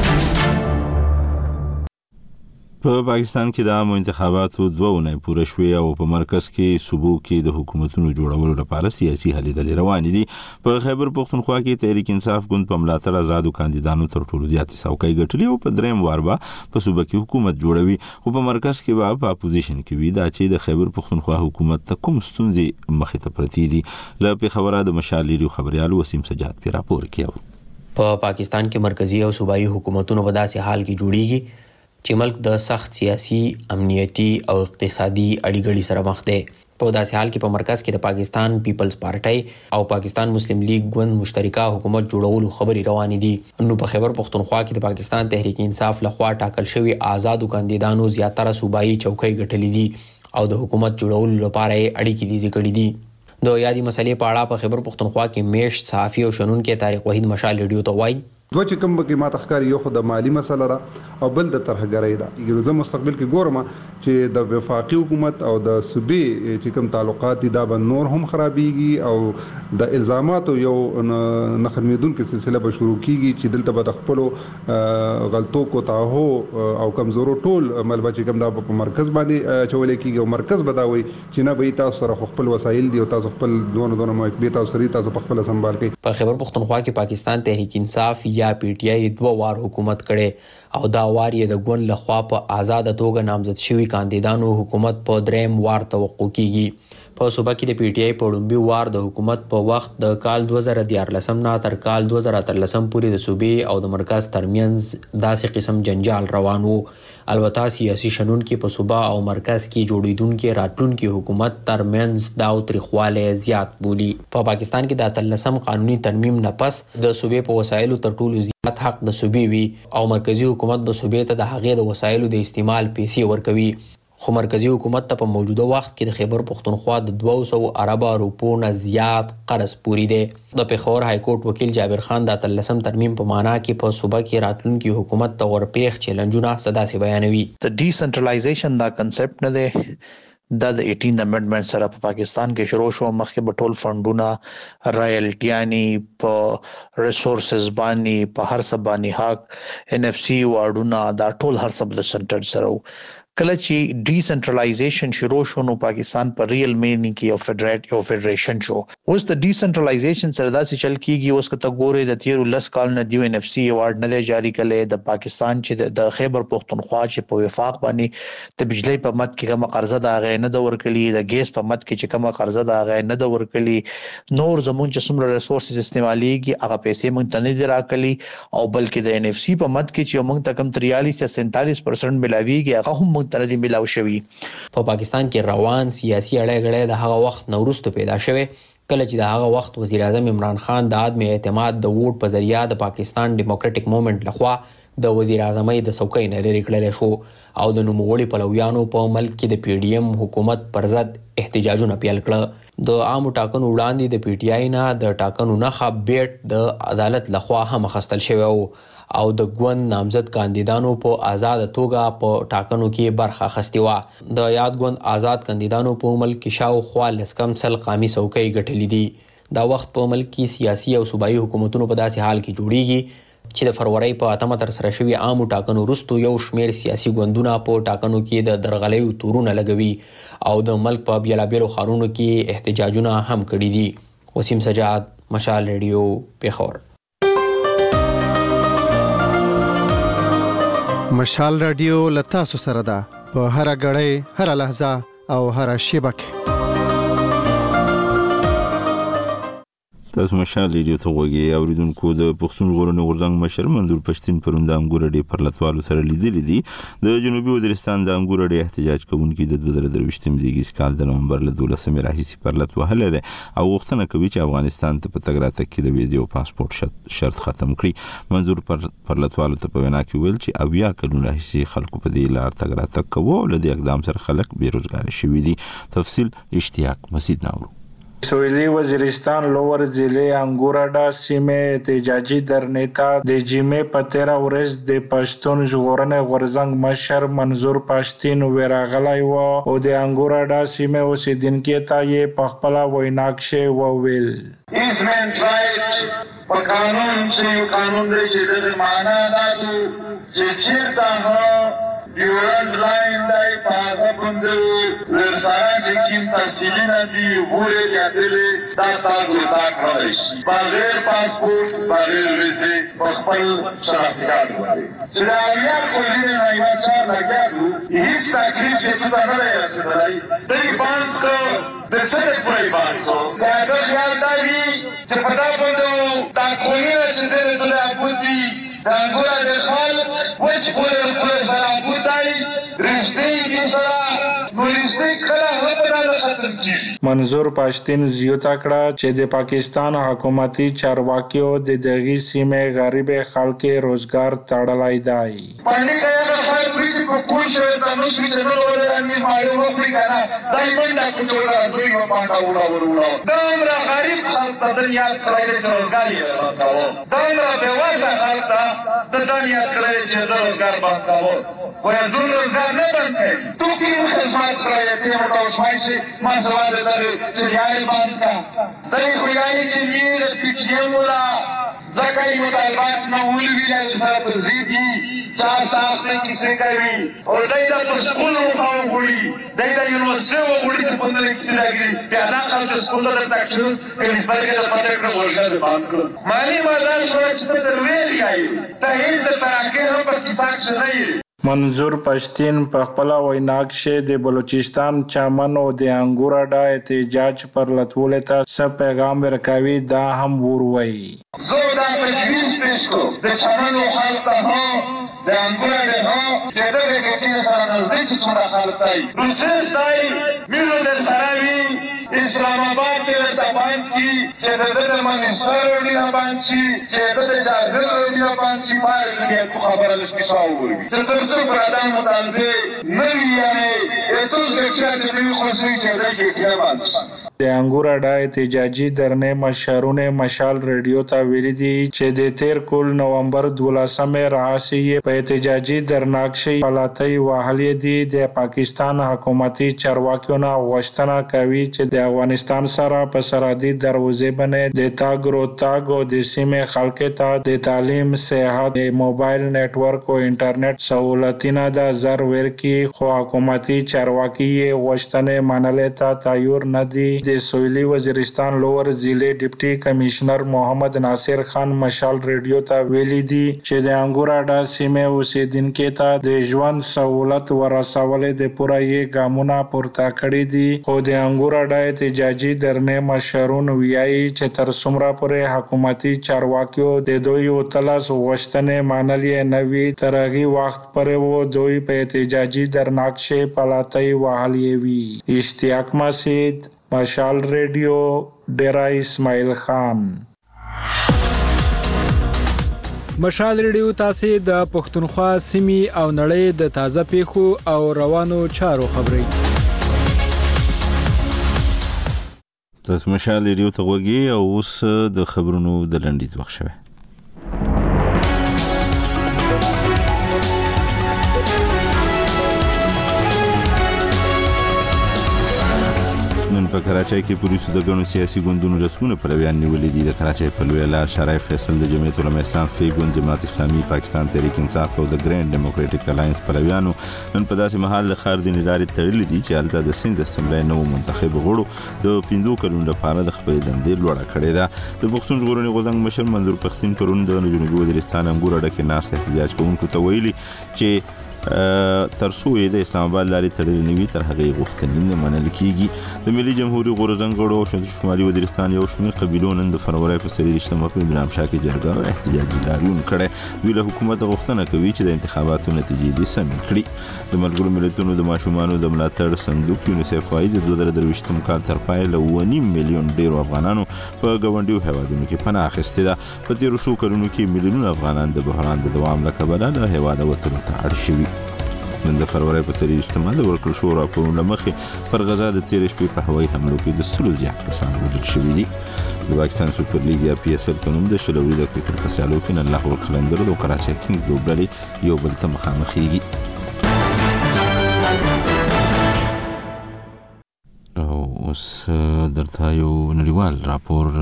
S1: په پاکستان کې د عامو انتخاباتو دوه اونۍ پوره شوې او په مرکز کې صوبو کې د حکومتونو جوړولو لپاره سیاسي هلې ځلې روانې دي په خیبر پښتونخوا کې تحریک انصاف ګوند په ملاتړ آزادو کاندیدانو تر ټولو زیاتې څوکۍ ګټلې او په درېیم وار به په صوبه کې حکومت جوړوي خو په مرکز کې به په اپوزیشن کې وي دا چې د خیبر پښتونخوا حکومت ته کوم ستونزې مخې ته پرتې دي له پېښوره د مشال ریډیو خبريال وسیم سجاد پې راپور کړی
S11: په پاکستان کې مرکزی او صوبایي حکومتونو په داسې حال کې جوړیږي چې ملک د سخت سیاسي امنیتي او اقتصادي اړیګړې سره مخ دی په داسې حال کې په مرکز کې د پاکستان پیپلز پارټي او پاکستان مسلم لیگ ګوند مشترکه حکومت جوړولو خبرې روانې دي نو په خیبر پښتونخوا کې د پاکستان تحریک انصاف لخوا ټاکل شوی آزادو کاندیدانو زیاتره صوبایي چوکۍ ګټلې دي او د حکومت جوړولو لپاره اړیکې دي ذکر دي د یادې مسلې په اړه په خیبر پښتونخوا کې میش صحافي او شنونکو طارق وحید مشال ریډیو ته وایي
S12: دوه چې کوم کې ما تخکاری یو خو د مالی مسله را او بل د طرحګرۍ ده یو زه مستقبل کې ګورم چې د وفاقي حکومت او د صوبې چې کوم تعلقات دي دا به نور هم خرابېږي او د الزاماتو یو نه ختمېدونکې سلسله به شروع کیږي چې دلته به د خپلو غلطو کوتاهو او کمزورو ټول ملبه چې کوم دا په مرکز باندې چولې کیږي او مرکز به دا وایي چې نه به تاسو سره خپل وسایل دي او تاسو خپل دونه دونه محکمې تاسو سره تاسو په خپل سمبال کوي
S11: په خیبر پښتونخوا کې پاکستان تحریک انصاف یا پی ټی آی دوه وار حکومت کړي او دا وار یې د ګوند لخوا په آزاد توګه نامزد شوی کاندیدانو حکومت په دریم وار توقع کیږي په صوبه کې د پی ټی آی په لومبي وار د حکومت په وخت د کال دوه زره دیارلسم نه تر کال دوه زره اتلسم پورې د صوبې او د مرکز ترمنځ داسې قسم جنجال روان وو البته سیاسي شنونکو په صوبه او مرکز کې جوړیدونکو راتلونکو حکومت ترمنځ دا تاریخواله زیات بولی په پاکستان کې د اتلسم قانوني ترمیم نه پس د صوبې په وسایلو تر ټولو زیات حق د صوبې وي او مرکزی حکومت به صوبې ته د هغې د وسایلو د استعمال پیسې ورکوي خو مرکزی حکومت ته په موجوده وخت کې د خیبر پښتونخوا د دوه سوه اربه روپو نه زیات قرض پوری دی د پېښور های کورټ وکیل جابر خان د اتلسم ترمیم په معنا کې په صوبه کې راتلونکي حکومت ته ورپېښ چیلنجونه صداسې بیانوي
S13: د ډیسنټرلایزیشن دا کنسپټ نه دی دا د ایټین امندمنت سره په پاکستان کې شروع شو مخکې به ټول فندونه رایلټیانی په ریسورسز باندې په هر څه باندې حق ان اف سی واردونه دا ټول هر څه د سنټر سره کله چې ډیسنټرلایزیشن شروع شو نو پاکستان په ریل مینی کې یو فدرېټ یو فدریشن شو اوس د ډیسنټرلایزیشن سره داسې چل کیږي اوس کته ګوري د تیرو لس کال نه دیو ان اف سی ایوارډ نه جاری کړي د پاکستان چې د خیبر پښتونخوا چې په وفاق باندې د بجلی په مد کې کومه قرضه دا غي نه د ورکړي د ګیس په مد کې چې کومه قرضه دا غي نه د ورکړي نور زمون چې څومره ریسورسز استعماليږي هغه پیسې مونږ ته نه دي راکړي او بلکې د ان اف سی په مد کې چې مونږ ته کم تریالیس یا سینتالیس پرسنټ ملاويږي هغه هم تر دې ملاو شوی
S11: په پاکستان کې روان سیاسي اړه د هغه وخت نورسته پیدا شوه کله چې د هغه وخت وزیر اعظم عمران خان د عدم اعتماد د ووټ په ذریعہ د پاکستان ډیموکراټک موومېنټ لخوا د وزیر اعظم د څوکۍ نه لرې کړل شو او د نوموړي پلویانو په ملک کې د پی ډی ایم حکومت پر ضد احتجاجونه پیل کړل د عامو ټاکنو وړاندې د پی ټی آی نه د ټاکنو نخښه بیټ د عدالت لخوا هم اخیستل شوی و او د ګوند نامزد کاندیدانو په آزاد توګه په ټاکنو کې برخه اخیستې وه. د یاد ګوند آزاد کاندیدانو په ملک کې شاوخوا لس کم سل قامي څوکۍ ګټلې دي. دا وخت په ملک کې سیاسي او صوبایي حکومتونو په داسې حال کې جوړیږي چې د فروری په اتمه ترسره شوي عامو ټاکنو وروسته یو شمېر سیاسي ګوندونه په ټاکنو کې د درغلیو تورونه لګوي او د ملک په بیلابیلو ښارونو کې احتجاجونه هم کړي دي. وسیم سجاد، مشال ریډیو، پیښور.
S14: مشال رادیو له تاسو سره ده په هر غړی، هر لحظه او هر شیبه کې.
S1: تاسو مشال ریډیو ته وګورئ. اوریدونکو د پښتون ژغورنې غورځنګ مشر منظور پښتين پرون د انګور اډې پر لټوالو سره لیدلې دي. د جنوبي وزیرستان د انګور اډې احتجاج کوونکي د دوه زره درویشتم زیږیز کال د نومبر له دولسمې راهیسې پر لټوهلې ده او غوښتنه کوي چې افغانستان ته په تګ راتګ کې د ویزې او پاسپورت شرط ختم کړي. منظور پر پر لټوالو ته په وینا کې ویل چې اویا کلونه راهیسې خلکو په دې لار تګ راتګ کوي او له دې اقدام سره خلک بیروزګار شوي دي. تفصیل اشتیاق مسید ناورو.
S15: سویلی وزیرستان لوور ضلع انګوراډا سیمه احتجاجي درنیتا د جمعې په تیره ورځ د پښتون ژغورنې غورځنګ مشر منظور پښتين وراغلی و او د انګوراډا سیمه اوسیدونکو ته یې په خپل وینا کې وویل
S2: His men tried په قانون چې قانون دی چې د معنا دادو چې چیرته هو ډیورنډ لاین دی په هغه باندې ورسره چې کوم تحصیلونه دي وګورئ یادلې دا تاسو ته کړئ شي بغیر پاسپورت بغیر ویزې په خپل شناختی کارت باندې چې دا اړیا کولینه نه یو څار لګیږي هیڅ تکلیف یې ته نه لري رسېدلی دوی باند کو د څه پرې باند کو دا د خیال دا وی چې په دا باندې دا کولینه چې دې ته ابودي دا ګوره د خلک وچ پورې پورې سره ابودای رښتینی دي سره ورسته کله هغه نه ختم کیږي.
S15: منظور پښتين زیاته کړه چې د پاکستان حکومتي چارواکیو د دغه سیمې غریب خلکو روزګار تړلای دی.
S2: باندې کله خلک پریږي په کوشش د نو چې نو ولرمي معلومه کړی کنه دای باندې کوڅه راځي په باندې وړا وړا دا امر غریب خلک په دنیا کې روزګار یې ورکاوه دا امر به وځه خلک د دنیا کې چې روزګار باندې خو یې ځون روزګار نه باندې تو کې خدمت کړی ته موټو شوي ما سوال درې چې یاري باندې دای خو یاري چې میر پیچې مولا ځکه یې مطالبات نه ولوي سره پر زیدي چا ساخته کیسه کوي او دای د سکولو خو غوړي دای د یونیورسيټي غوړي چې په دې کې راګري بیا دا خلک سکول ته تکشن کله سپارګه د پټه کړو ورګه باندې کړو مالی مالدار شو چې ته دروي غاي ته هیڅ د تراکه هم په کیسه کې نه
S15: منظور پښتين په خپل وینا کې د بلوچستان چمن او د انګوراډا احتجاج پر لټول ته څه پیغام ورکوي دا هم وروي.
S2: زه دا تجویز پیش کوم د چمن خلک ته د انګوراډا هو چې دغه کې سره نږدې چې څومره خلک دی روسس دی میرو در سراوي اسلام آباد چې د باندې کی چې د منستر دی باندې چې د جاهل دی باندې پاره خبره لږ شاو چې څو برادان مطالبه نوی یعنی اتوز بکشا چې نوی خوشوی چې دای کې کیا باندې
S15: د انګوراډا احتجاجي درنې مشرونه مشال ریډیو ته ویلي دي چې د تیر کول نومبر دولسمې راځي په احتجاجي درناکشي حالاتي وحلي دي د پاکستان حکومتي چارواکیو نه غوښتنه کوي چې د افغانستان سره په سرحدي دروازې باندې د تاګ رو تاګ او د سیمې خلکو ته د تعلیم، صحت، موبایل نتورک او انټرنیټ سہولتونه د زر ورکی خو حکومتي چارواکي غوښتنې منلې ته تیار نه دي. د سویلی وزیرستان لوور ضلع ډیپټي کمشنر محمد ناصر خان مشال ریډیو ته ویلي دي چې د انګوراډا سیمې اوسیدونکو ته د ژوند سہولت ورسولو د پوره یې ګامونه پورته کړي دي او د انګوراډا احتجاجي درنې مشرون ویایي چې تر څومره پورې حکومتي چارواکیو د دوی او تلاس غوښتنې منلې نه وي تر هغه وخت پورې وو دوی په احتجاجي درناکشي پلاتای وهلې وي. اشتیاق مسید، مشال ریډیو، ډیرا اسماعیل خان.
S10: مشال ریډیو تاسو د پښتونخوا سیمې او نړۍ د تازه پیښو او روانو چارو خبري
S1: تاسو مشال ریډیو ته غوږی او اوس د خبرونو د لنډیز وخت شوه. نن په کراچۍ کې پولیسو د ګڼو سیاسي ګوندونو رسمونه پلویان نیولې دي. د کراچۍ په لویه لار شارع فیصل د جمعیت علماء اسلام فی ګوند، جماعت اسلامي پاکستان تحریک انصاف او د ګرینډ ډیموکراټک الاینس پلویانو نن په داسې مهال د ښار د لارې تړلې دي چې هلته د سند اسمبلی نوو منتخب غړو د پنځو کلونو لپاره د خپلې دندې لوړه کړې ده. د پښتون ژغورنې غورځنګ مشر منظور پښتون پرون د جنوبي وزیرستان انګور ډکې ناست احتجاج کوونکو ته ویلي چې تر څو د اسلام آباد لارې تړلې نه وي تر هغه غوښتنې نه منل کیږي. د ملي جمهوریت غورځنګ غړو او شمالي وزیرستان یو شمېر قبیلو نن د فروری په څلېرویشتمه په میرامشاه کې جرګه او احتجاجي لاریون کړی. دوی له حکومت غوښتنه کوي چې د انتخاباتو نتیجې دې سمې کړي. د ملګرو ملتونو د ماشومانو د ملاتړ صندوق یونیسف وايي د دوه زره درویشتم کال تر پای له اوه نیم میلیون ډیرو افغانانو په ګاونډیو هیوادونو کې پناه اخیستې ده. په تېرو څو کلونو کې میلیونونه افغانان د بحران د دوام له کبله له هیواده وتلو ته اړ شوي. نن د فروری په څلېرویشتمه د ورکړل شوو راپورونو له مخې پر غزا د تېرې شپې په هوایي حملو کې د سلو زیات کسان وژل شوي دي. د پاکستان سوپر لیګ یا پی اس ال په نوم د شل ورځې د کرکټ په سیالیو کې نن لاهور قلندرز او کراچۍ کینګز لوبډلې یو بل ته مخامخېږي. او اوس درته یو نړیوال راپور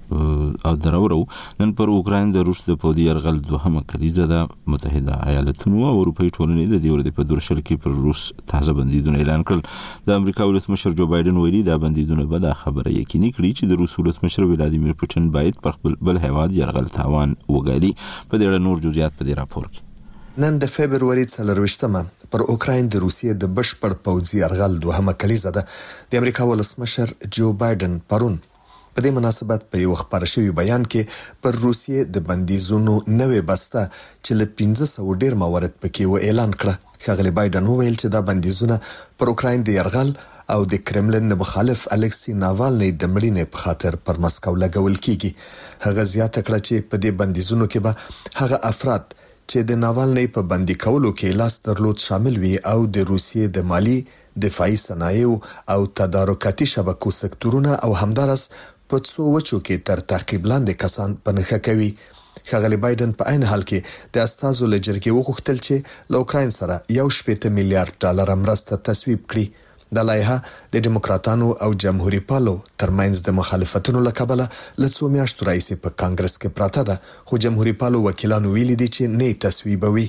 S1: او دراورو. نن پر اوکراین د روس د پوځي یرغل دوهمه کلیزه ده. متحده ایالتونو او اروپایي ټولنې د دې ورځې په دورشل کې پر روس تازه بندیدونه اعلان کړل. د امریکا ولسمشر جو بایدن ویلي دا بندیدونه به دا خبره یقیني کړي چې د روس ولسمشر ولادیمیر پوتین باید پر خپل بل هیواد یرغل تاوان وګالي. په دې اړه نور جزئیات په دې راپور کې.
S16: نن د فبروري څلېرویشتمه پر اوکراین د روسیې د بشپړ پوځي یرغل دوهمه کلیزه ده. د امریکا ولسمشر جو بایدن پرون په دې مناسبت په یو خبر شوی بیان کې پر روسیې د بندیزونو نوې بسته چې له پنځه سوه ډیر موارد پکې و اعلان کړه. ښاغلی بایدن وویل چې دا بندیزونه پر اوکراین د یرغل او د کرملن د مخالف الکسی ناوالنی د مړینې په خاطر پر مسکو لګول کیږي. هغه زیاته کړه چې په دې بندیزونو کې به هغه افراد چې د ناوالنی په بندي کولو کې لاس درلود شامل وي او د روسیې د مالی، دفاعي صنایعو او تدارکاتي شبکو سکتورونه او همدارس په څو وچو کې تر تعقیب لاندې کسان په نښه کوي. ښاغلی بایدن په عین حال کې د استازو له جرګې وغوښتل چې له اوکراین سره یو شپېته میلیارډ ډالر مرسته تصویب کړي. دا لایحه د ډیموکراتانو او جمهوریت پالو ترمنځ د مخالفتونو له کبله له څو میاشتو راهیسې په کانګرس کې پراته ده، خو جمهوریت پالو وکیلانو ویلي دي چې نه تصویبوي.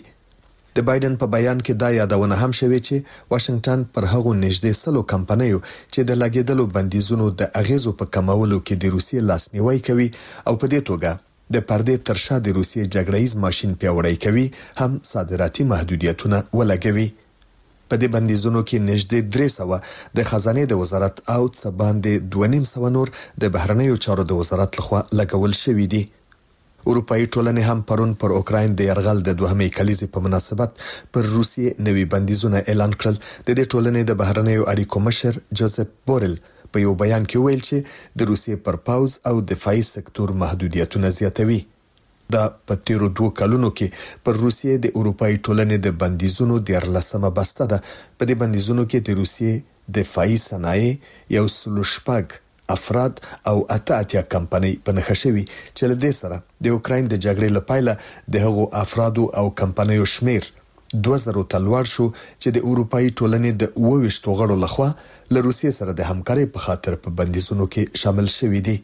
S16: د بایدن په بیان کې دا یادونه هم شوې چې واشنگټن پر هغو نږدې سلو کمپنیو چې د لګیدلو بندیزونو د اغیزو په کمولو کې د روسیې لاسنیوي کوي او په دې توګه د پردې تر شا د روسیې جګړهیز ماشین پیاوړی کوي هم صادراتي محدودیتونه ولګوي. په دې بندیزونو کې نږدې درې سوه د خزانې د وزارت او څه باندې دوه نیم سوه نور د بهرنیو چارو د وزارت لخوا لګول شوي دي. اروپایي ټولنې هم پرون پر اوکراین د یرغل د دوهمې کلیزې په مناسبت پر روسیې نوي بندیزونه اعلان کړل. د دې ټولنې د بهرنیو اړیکو مشر جوزف بورل په یو بیان کې ویل چې د روسیې پر پوځ او دفاعي سکتور محدودیتونه زیاتوي. دا په تیرو دوه کلونو کې پر روسیې د اروپایي ټولنې د بندیزونو دیارلسمه بسته ده. په دې بندیزونو کې د روسیې دفاعي صنایع یو سلو شپږ افراد او اته اتیا کمپنۍ په نښه شوي چې له دې سره د اوکراین د جګړې له پیله د هغو افرادو او کمپنیو شمیر دوه زرو ته لوړ شو چې د اروپایي ټولنې د اوه ویشتو غړو لخوا له روسیې سره د همکارۍ په خاطر په بندیزونو کې شامل شوي دي.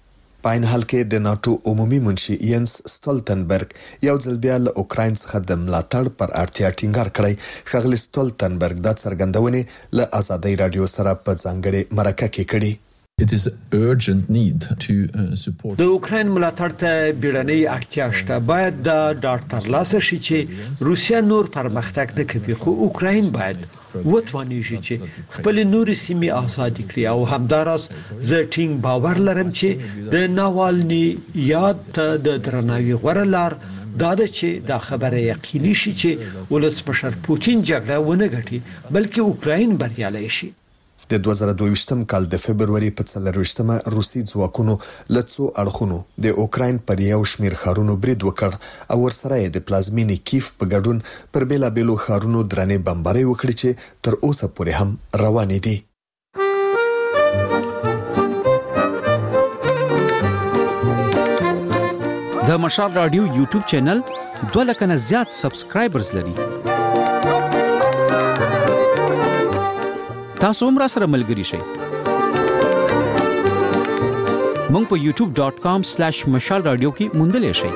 S16: په عین حال کې د ناتو عمومي منشي ینس ستولتنبرګ یو ځل بیا له اوکراین څخه د ملاتړ پر اړتیا ټینګار کړی. ښاغلی ستولتنبرګ دا څرګندونې له ازادۍ راډیو سره په ځانګړې مرکه کې کړي.
S17: It is urgent need to uh, support.
S18: د اوکراین ملاتړ ته بیړنۍ اړتیا شته. باید دا ډاډ ترلاسه شي چې روسیا نور پرمختګ نه کوي، خو اوکراین باید وتوانیږي چې خپل نورې سیمې آزاد کړي او همداراز زه ټینګ باور لرم چې د ناوالني یاد ته د درناوي غوره لار دا ده چې دا خبره یقیني شي چې ولسمشر پوتین جګړه ونه ګټي بلکې اوکراین بریالی شي.
S16: د دوه زره دوه کال د فبروري په څلېرویشتمه روسي ځواکونو له څو اړخونو د اوکراین پر یو شمېر ښارونو برید وکړ او ورسره یې د پلازمینې کیف په ګډون پر بېلابېلو ښارونو درنې بمبارۍ وکړې چې تر اوسه پورې هم روانې دي.
S19: د مشال رادیو یوټیوب چینل دوه لکه نه زیات سبسکرایبرز لري. تاسو هم راسره ملګري شئ. مونږ په یوټیوب ډاٹ کام سلیش مشال رادیو کې موندلی شئ.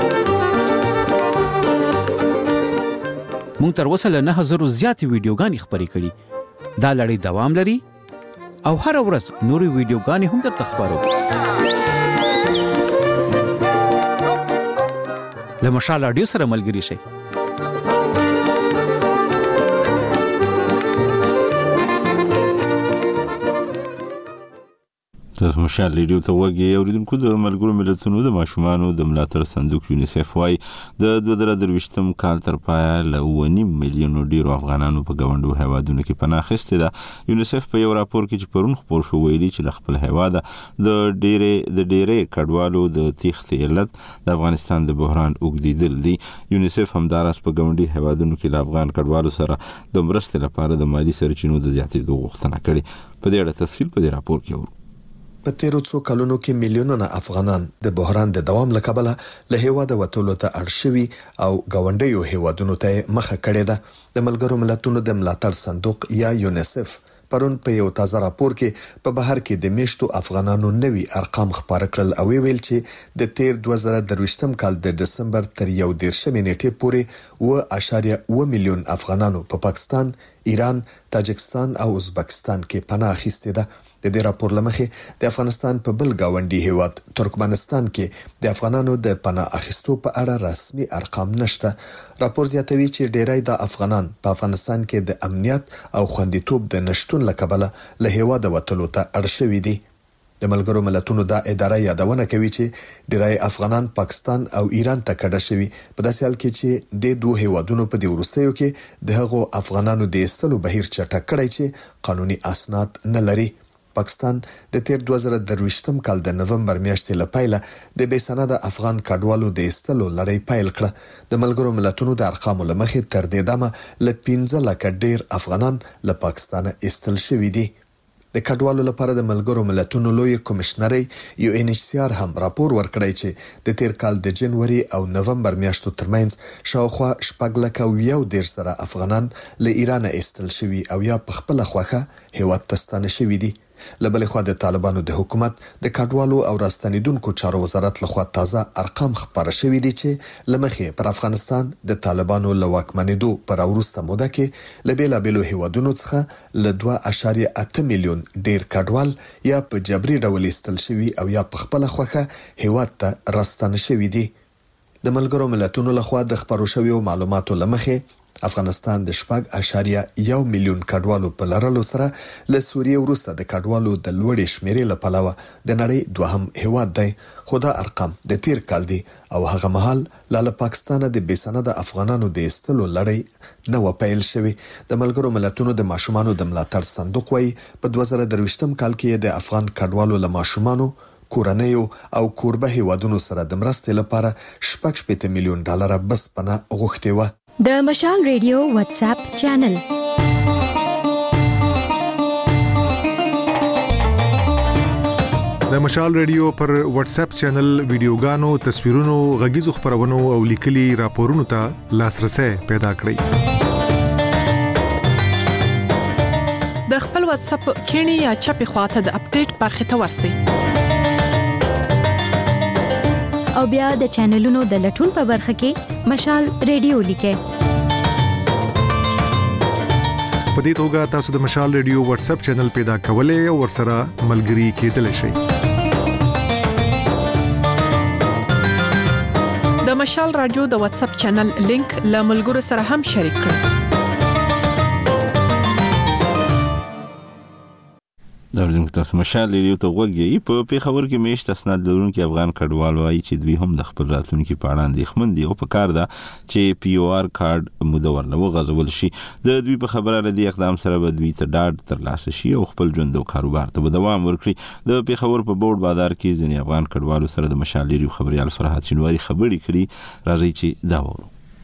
S19: مونږ تر اوسه له نه هزرو زیاتې ویډیوګانې خپرې کړي. دا لړۍ دوام لري او هر ورځ نورې ویډیوګانې هم درته خپرو. له مشال رادیو سره ملګري شئ.
S1: تاسو مشال ریډیو ته وګورئ. اوریدونکو د ملګرو ملتونو د ماشومانو د ملاتړ صندوق یونیسف وايي د دوه زره درویشتم کال تر پایه له اووه نیم میلیونو ډیرو افغانانو په ګاونډو هیوادونو کې پناه اخیستې ده. یونیسف په یو راپور کې چې پرون خپور شو ویلي چې له خپل هیواده د ډیرې د ډیرې کډوالو د تېښتې علت د افغانستان د بحران اوږدېدل دي. یونیسف همداراز په ګاونډي هیوادونو کې له افغان کډوالو سره د مرستې لپاره د مالی سرچینو د زیاتېدو غوښتنه کړې. په دې اړه تفصیل په دې راپور کې ورو.
S16: په تیرو څو کلونو کې میلیونونه افغانان د بحران د دوام له کبله له هیواده وټولو ته اړ شوي او ګاونډیو هیوادونو ته مخه کړې ده. د ملګرو ملتونو د ملاتړ صندوق یا یونیسف پرون په یو تازه راپور کې په بهر کې د میشتو افغانانو نوي ارقام خبر کړل او ویل چې د تیر دوه زره درویشتم کال د دسمبر تر یو دیرشمې نیټې پورې اووه اعشاریه اووه میلیون افغانانو په پا پاکستان، ایران، تاجکستان او ازبکستان کې پناه اخیستې ده. د دې راپور لمخې د افغانستان په بل گاونډي هیواد ترکمنستان کې د افغانانو د پناه اخیستو په اړه رسمي ارقام نشته. راپور زیاتوي چې ډیری د افغانان په افغانستان کې د امنیت او خوندیتوب د نشټون له کبله له هیواده وټولو ته اړ شوي دي. د ملګرو ملتونو دا اداره یادونه کوي چې ډیری افغانان پاکستان او ایران ته کډه شوي په داسې حال کې چې د دوه هیوادونو په دی وروستیو کې د هغو افغانانو د ایستلو بهیر چټک کړی چې قانوني اسناد نه لري. پاکستان د تیر دوه زره درویشتم کال د نومبر میاشتې له پیله د بې سنده افغان کډوالو د ایستلو لړۍ پیل کړه. د ملګرو ملتونو د ارقامو له مخې تر دې دمه له پنځه لکه ډیر افغانان له پاکستانه ایستل شوي دي. د کډوالو لپاره د ملګرو ملتونو لوی کمشنري یو ان ایچ سی آر هم راپور ورکړی چې د تیر کال د جنوري او نومبر میاشتو ترمنځ شاوخوا شپږ لکه یو دېرش زره افغانان له ایران ایستل شوي او یا په خپل خوخه هیواد ته ستانه شوي دي. له بلې خوا د طالبانو د حکومت د کډوالو او راستنیدونکو چارو وزارت لخوا تازه ارقام خبره شوي دي چې لمخې پر افغانستان د طالبانو له واکمنېدو پر وروسته موده کې له بیلابیلو هیوادونو څخه له دوه اعشاریه اته میلیون ډیر کډوال یا په جبري ډول ایستل شوي او یا په خپل خوخه هیواد ته راستنه شوي دي. د ملګرو ملتونو لخوا د خبرو شویو معلوماتو لمخې افغانستان د شپږ اعشاریه یو میلیون کډوالو په لرلو سره له سوریې وروسته د کډوالو د لوړې شمیرې له پلوه د نړۍ دوهم هیواد دی. خو دا ارقام د تیر کال دی او هغه مهال له پاکستانه د بې سنده افغانانو د ایستلو لړۍ نه و پیل شوې. د ملګرو ملتونو د ماشومانو د ملاتړ صندوق وايي په دوه زره درویشتم کال کې د افغان کډوالو له ماشومانو، کورنیو او کوربه هیوادونو سره د مرستې لپاره شپږ شپېته میلیون ډالر بس پناه غوښتې و.
S20: د مشال ریډیو واتس اپ چینل
S21: د مشال ریډیو پر واتس اپ چینل ویډیوګانو، تصویرونو، غږیزو خبرونو او لیکلي راپورونو ته لاسرسي پیدا کړئ.
S22: د خپل واتس اپ کینی یا چپی خواته د اپډیټ برخه ته ورسئ
S20: او بیا د چینلونو د لټون په برخه کې مشال ریډیو لیکئ.
S21: په دې توګه تاسو د مشال ریډیو واتس اپ چینل پیدا کولای او ورسره ملګري کېدلی شئ.
S22: د مشال رادیو د واتس اپ چینل لینک له ملګرو سره هم شریک کړئ.
S1: دا ورته تاسو مشال ریډیو ته وګورئ. په پیښور کې میشت اسناد لرونکي افغان کډوال وایي چې دوی هم د خپل راتلونکي په اړه اندېښمن دي او په کار ده چې پی او آر کارت مدور له وغځول شي. د دوی په خبره لدی اقدام سره به دوی ته ډاډ ترلاسه شي او خپل ژوند او کاروبار ته دوام ورکړي. د پیښور په بورډ بازار کې ځینې افغان کډوالو سره د مشال ریډیو خبريال فرحات شینواری خبرې کړي. راځي چې دا وورو.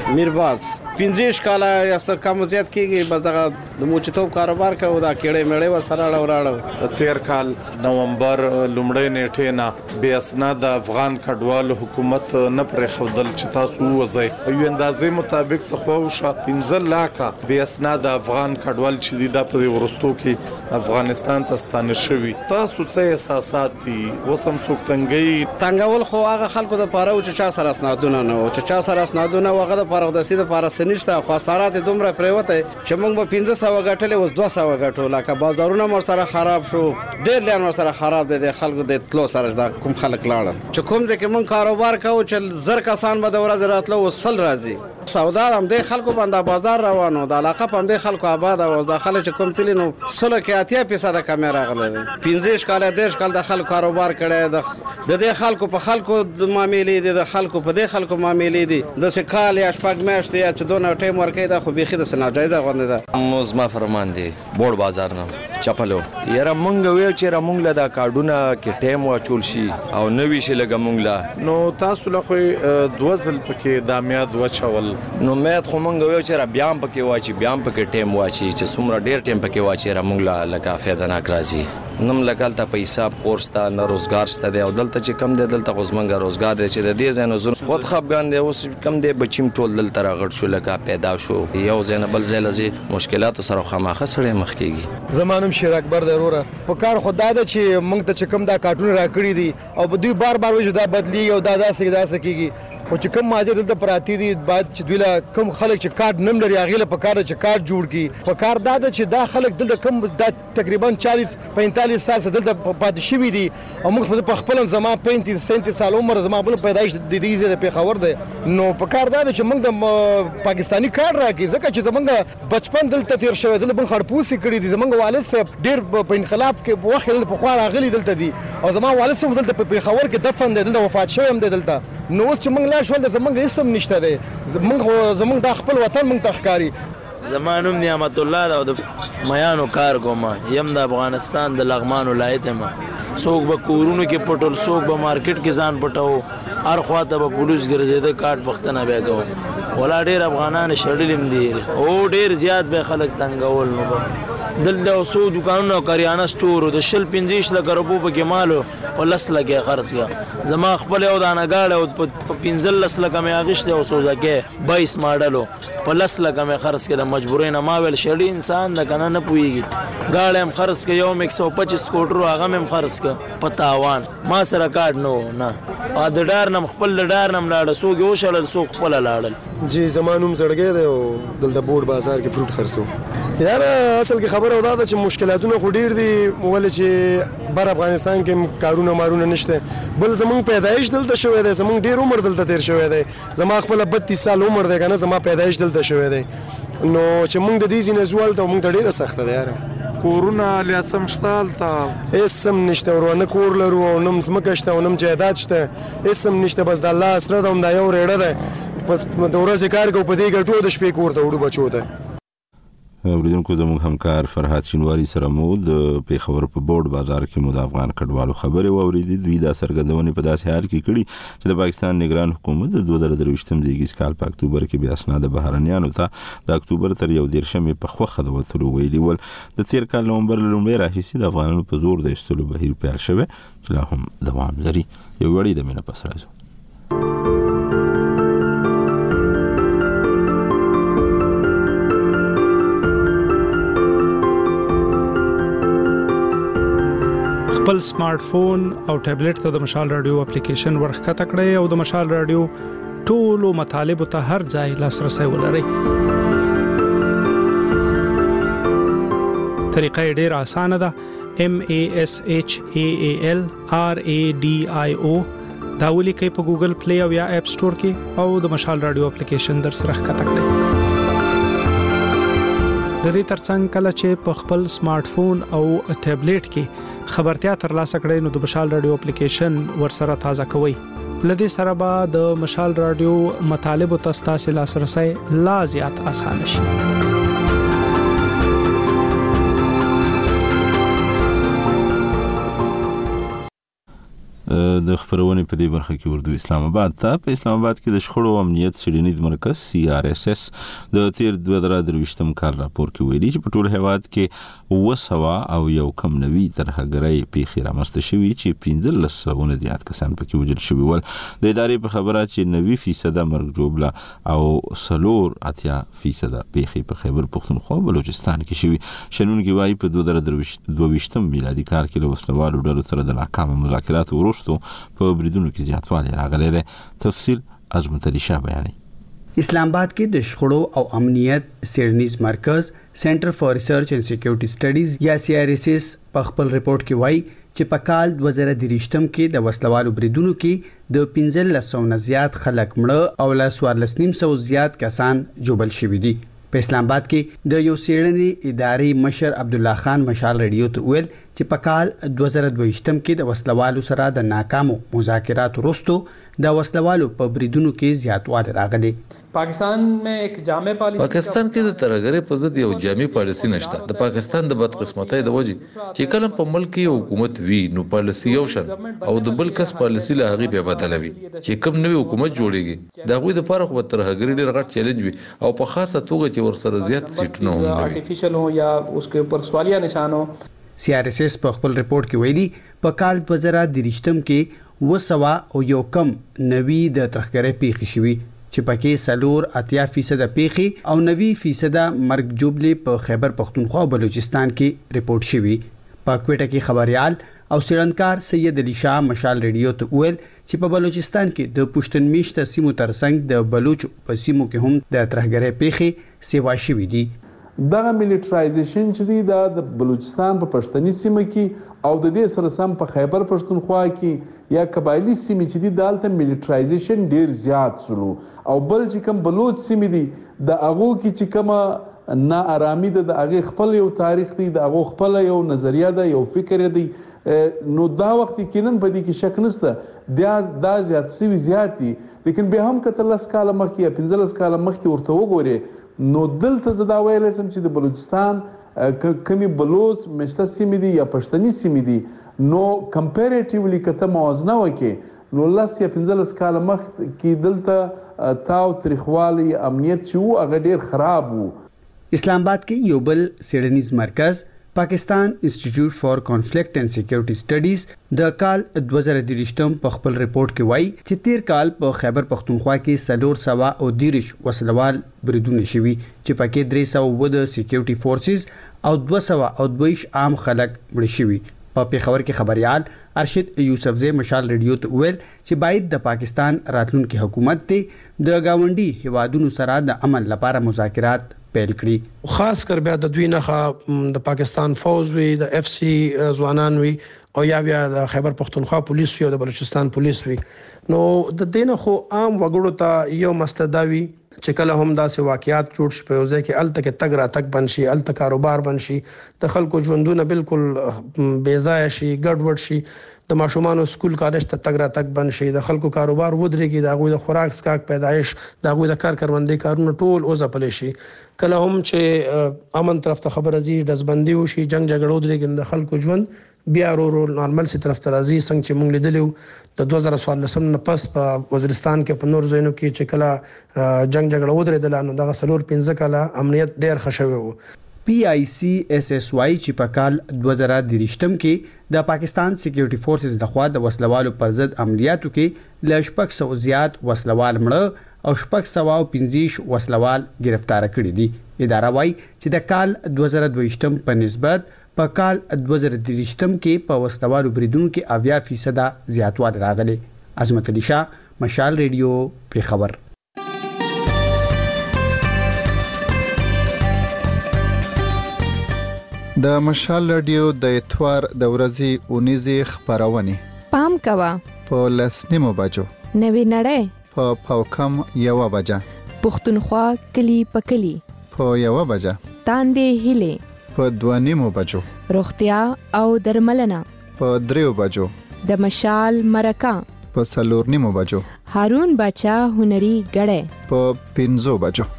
S5: میرباز پنځه کاله یا څه کم زیات کېږي بس دغه د موچتوب کاروبار کوو دا کېړې میړې ورسره اړه وراړو.
S6: تیر کال نومبر لومړۍ نیټې نه بې اسناده افغان کډوالو حکومت نه پرېښودل چې تاسو ووځئ. یو اندازې مطابق څه خوا وشه پنځه لاکه بې اسناده افغان کډوال چې دي دا په دې وروستو کې افغانستان ته ستانه شوي. تاسو څه احساسات دي؟ اوس هم څوک تنګوي؟
S5: تنګول خو هغه خلکو دپاره و چې چا سره اسنادونه نه و چې چا سره اسنادونه و هغه دپاره داسې دپاره څه نشته خو اثرات یې دومره پرېوتی چې موږ به پنځه سوه ګټلې اوس دوه سوه ګټو. لکه بازارونه مو سره خراب شو ډېر لیان ورسره خراب دی د خلکو د تلو سره دا کوم خلک لاړل چې کوم ځای کې موږ کاروبار کوو چې زر کسان به د ورځې راتلو اوس سل راځي. سودا همدې خلکو باندې بازار روانو د علاقه په همدې خلکو آباد او د خلک چې کوم تللی نو سلو کې اتیا فیصده کمې راغلی دی. پنځه کاله دېرش کال د خلکو کاروبار کړی د دې خلکو په خلکو معاملې دي د خلکو په دې خلکو معاملې دي داسې کال یا شپږ میاشتې یا چې دونه ټایم ورکوي دا خو بیخي داسې ناجایزه غوندې ده.
S23: مزما فرمان دی بوړ بازار نه چپلو یاره مونږ ویو چې را مونږ له دا کارډونه کې ټایم واچول شي او نوي شي لږه مونږ له
S6: نو تاسو له خو دوه ځل پکې دا میاد وچول
S23: نو میاد خو مونږ ویو چې را بیا هم پکې واچي بیا هم پکې ټایم واچي چې څومره ډېر ټایم پکې واچي را مونږ له لکه فایدهناک راځي. نم لکه هلته په حساب کورس ته نه روزګار شته دی او دلته چې کم دی دلته خو زمونږ روزګار دی چې د دې ځای نه زون خود خفګان دی اوس کم دی بچیم ټول دلته راغټ شو لکه پیدا شو یو ځای نه بل ځای لځي مشکلاتو سره خامخه سړی مخ کېږي.
S24: زما نوم شیر اکبر دی وروره په کار خو دا ده چې موږ ته چې کوم دا کارټونه راکړي دي او په دوی بار بار وایي چې دا بدلېږي او دا داسې داسې کېږي خو چې کوم مهاجر دلته پراته دي باید چې دوی له کوم خلک چې کارت نم لري هغې له په کار ده چې کارت جوړ کړي. په کار دا ده چې دا خلک دلته کوم دا تقریبا چالیس پینتالیس سال څخه دلته پاتې شوي دي او موږ په خپل زما پینتیس سینتیس سال عمر زما بل پیدایش د دې ځای د پېښور دی نو په کار دا ده چې موږ د پاکستاني کارت راکړي ځکه چې زموږ بچپن دلته تېر شوی دلته موږ خړپوسې کړي دي زموږ والد صاحب ډېر په انقلاب کې په وخت کې دلته پخوا راغلي دلته دي او زما والد صاحب دلته په پېښور کې دفن دی دلته وفات شوی هم دی دلته نو اوس چې موږ لاړ شول د زموږ هېڅ هم نشته دی زموږ زموږ دا خپل وطن موږ ته ښکاري.
S25: زما نوم نعمت الله ده او د میانو کار کوم یم د افغانستان د لغمان ولایت یم. څوک به کورونو کې پټول څوک به مارکیټ کې ځان پټو هر خوا ته به پولیس ګرځېده کارت پوښتنه بیا کوو ولا ډېر افغانان شړلي هم دي او ډېر زیات به خلک تنګول نو بس دلته څو دوکانونه او کریانه سټور د شل پنځه لکه روپو پکې مالو په لس لکه خرڅ کړه زما خپل یو دانه ګاډی او په پنځلس لکه مې اخیستی او سوزکې بایس ماډلو په لس لکه مې خرڅ کړه د مجبورۍ نه ما ویل شړي انسان د که نه نه پوهېږي ګاډی هم خرڅ کړه یو مې یک سوه پچیس کوټرو هغه مې هم خرڅ کړه په تاوان ما سره کارډ نه و نه د ډار نه خپل د ډار نه م لاړه څوک یې وشړل څوک خپله لاړل.
S26: جی زما نوم زړګی دی او دلته بوډ بازار کې فروټ خرڅو. یاره اصل کې خبره دا ده چې مشکلاتونه خو ډېر دي ولې چې بر افغانستان کې کارونه مارونه نشته بل زمونږ پیدایش دلته شوی دی زمونږ ډېر عمر دلته تېر شوی دی زما خپله بتیس سال عمر دی که نه زما پیدایش دلته شوی دی نو چې موږ د دې ځای نه ځو هلته موږ ته ډېره سخته ده یاره.
S6: کورونه لیاسم شته هلته
S26: هېڅ هم نشته ورو نه کور لرو او نه ځمکه شته او نه جایداد شته هېڅ هم نشته بس د الله اسره ده همدا یو ریړه ده بس د ورځې کار کوو په دې ګټو د شپې کور ته وړو بچو ته.
S1: اوریدونکو زموږ همکار فرهاد شینواري سره مو د پېښور په بوډ بازار کې مو د افغان کډوالو خبرې واورېدې. دوی دا څرګندونې په داسې حال کې کړي چې د پاکستان نگران حکومت د دوه زره درویشتم زیږیز کال په اکتوبر کې بې اسناده بهرنیانو ته د اکتوبر تر یو دېرشمې په خوښه د وتلو ویلي ول. د تېر کال نومبر له لومړۍ راهیسې د افغانانو په زور د ایستلو بهیر پیل شوی چې لا هم دوام لري. یو وړی د مینه پس راځو.
S27: خپل سمارټ فون او ټابلیټ ته د مشال رادیو اپلیکیشن ورښکته کړئ او د مشال رادیو ټولو مطالبو ته هر ځای لاسرسی ولرئ. طریقه یې ډېره اسانه ده. M A S H A A L R A D I O دا ولیکئ په ګوګل پلی او یا اپ سټور کې او د مشال رادیو اپلیکیشن در سره ښکته کړئ. د دې ترڅنګ کله چې په خپل سمارټ فون او ټابلیټ کې خبرتیا ترلاسه کړئ نو د مشال رادیو اپلیکیشن ورسره تازه کوئ. لدې سره به د مشال رادیو مطالبو ته ستاسو لاسرسی لا زیات اسانه شي.
S1: د خبرونې په دې برخه کې اردو اسلام آباد ته په اسلام آباد کې د شخړو امنیت څېړنیز مرکز سی آر اس اس د تیر دوه زره درویشتم کال راپور کې ویلي چې په ټول هیواد کې اوه سوه او یو کم نوي ترهګرۍ پیښې رامنځته شوي چې پنځلس سوه زیات کسان پکې وژل شوي ول. د ادارې په خبره چې نوي فیصده مرګ ژوبله او څلور اتیا فیصده پیښې په خیبر پښتونخوا او بلوچستان کې شوي. شنونکي وایي په دوه زره دوه ویشتم میلادي کال کې له وسلوالو ډلو سره د ناکامه مذاکراتو وروسته په بریدونو کې زیاتوالی راغلی دی. تفصیل عظمت علي شاه بیانوي.
S3: اسلام آباد کې د شخړو او امنیت څېړنیز مرکز سنټر فار ریسرچ اینڈ سکیورټي سټډیز یا سی آر اس اس په خپل ریپورت کې وایي چې په کال دوه زره دریشتم کې د وسلوالو بریدونو کې د پنځلس سوه نه زیات خلک مړه او له څوارلس نیم سوه زیات کسان ژوبل شوي دي. په اسلام آباد کې د یو څېړنې ادارې مشر عبدالله خان مشال ریډیو ته ویل چې په کال دوه زره دویشتم کې د وسلوالو سره د ناکامو مذاکراتو وروسته د وسلوالو په بریدونو کې زیاتوالی راغلی.
S4: پاکستان میں ایک جامع پالیسی
S7: پاکستان کې د ترهګرۍ په ضد یو جامع پالیسی نشته. د پاکستان د بدقسمتۍ د وجې چې کله په ملک کې حکومت وي نو پالیسی یو شان او د بل کس پالیسی له هغې بیا بدله وي. چې کوم نوی حکومت جوړیږي د هغوی دپاره خو به ترهګري ډېر غټ چیلنج وي او په خاصه توګه چې ورسره زیات سیټونه هم نه وي.
S4: آرټیفیشل ہو یا اس کے اوپر سوالیہ نشان ہو.
S3: سی آر ایس ایس په خپل ریپورت کې ویلي په کال دوه زره دریشتم کې اوه سوه او یو کم نوي د ترهګرۍ پیښې شوي چې پکې څلور اتیا فیصده پیښې او نوي فیصده مرګ ژوبلې په خیبر پښتونخوا او بلوچستان کې ریپورت شوي. په کوټه کې خبريال او څېړنکار سید علي شاه مشال ریډیو ته ویل چې په بلوچستان کې د پښتون میشته سیمو ترڅنګ د بلوچ په سیمو کې هم د ترهګرۍ پیښې سیوا شوي دي.
S8: دغه ملیټرایزیشن چې دی د بلوچستان په پښتني سیمه کې او د دې سره سم په خیبر پښتونخوا کې یا قبایلی سیمه چې دی دالته ملیټرایزیشن ډیر زیات سلو او بل چې کوم بلوچ سیمه دی د هغه کې چې کوم نا آرامي ده د هغه خپل یو تاریخ دی د هغه خپل یو نظریه ده یو فکر دی نو دا وخت کې نن په دې کې شک نشته دا دا زیات سوي زیات دي لیکن به هم کته لس کاله مخکې یا پنځلس کاله مخکې ورته وګوري نو دلته زدا ویل سم چې د بلوچستان کمی بلوچ مشته سیمې دي یا پښتني سیمې دي نو کمپیریټیولی کته موازنه وکړي نو لس یا پنځلس کاله مخکې دلته تاو تاریخوالي امنیت چې وو هغه ډیر خراب وو.
S3: اسلام آباد کې یو بل څېړنیز مرکز پاکستان انسټیټیوټ فار کانفلیکټ اینڈ سکیورټي سټډیز د کال دوه زره دریشتم په خپل ریپورت کې وایي چې تیر کال په خیبر پښتونخوا کې څلور سوه او دیرش وسلوال بریدونه شوي چې پکې درې سوه اووه د سکیورټي فورسز او دوه سوه او دویش عام خلک مړه شوي. په پېښور کې خبريال ارشد یوسفزی مشال ریډیو ته ویل چې باید د پاکستان راتلونکي حکومت ته د گاونډي هیوادونو سره د امن لپاره مذاکرات پیل کړي.
S27: خاص کر بیا د دوی نه د پاکستان فوج وی د اف سی ځوانان وی او یا بیا د خیبر پښتونخوا پولیس وی او د بلوچستان پولیس وی نو د دینه خو عام وګړو ته یو مستداوی چې کله هم داسې واقعیات جوړ شي په ځای کې الته کې تګ را تک بن شي الته کاروبار بن شي د خلکو ژوندونه بالکل بې ځای شي ګډوډ شي د ماشومان سکول کالج ته تګ را تک بن شي د خلکو کاروبار ودرېږي د هغوی د خوراک سکاک پیدایش د هغوی د کار کروندې کارونه ټول وځپلی شي. کله هم چې امن طرف ته خبره ځي ډزبندي وشي جنګ جګړه ودرېږي د خلکو ژوند بیا ورو ورو نارمل سي طرف ته راځي. څنګه چې موږ لیدلو د دوه زره څوارلسم نه پس په وزیرستان کې په نور ځایونو کې چې کله جنګ جګړه ودرېدله نو دغه څلور پنځه کاله امنیت ډېر ښه شوی و.
S3: پی آی سی ایس ایس وايي چې په کال دوه زره دریشتم کې د پاکستان سکیورټي فورسز لخوا د وسلوالو پر ضد عملیاتو کې ل شپږ سوه زیات وسلوال مړه او شپږ سوه او پنځه وسلوال گرفتار کړي دي. اداره وايي چې د کال دوه زره دویشتم په نسبت په کال دوه زره دریشتم کې په وسلوالو بریدونو کې اویا فیصده زیاتوالی راغلی. عظمت علي شاه مشال ریډیو پېښور.
S14: د مشال رادیو د اتوار د ورځې اونیزې خبرونه
S9: پام کوا
S14: په لسنیمو بجو
S9: نوی نړۍ
S14: په پاوکم یو بجه
S9: پښتونخوا کلی پکلی
S14: په یو بجه
S9: تاندې هله
S14: په دوانیمو بجو
S9: روغتیا او درملنه
S14: په دریو بجو
S9: د مشال مرکه
S14: په سلور نیمو بجو
S9: هارون بچا هنري غړې
S14: په پنځو بجو.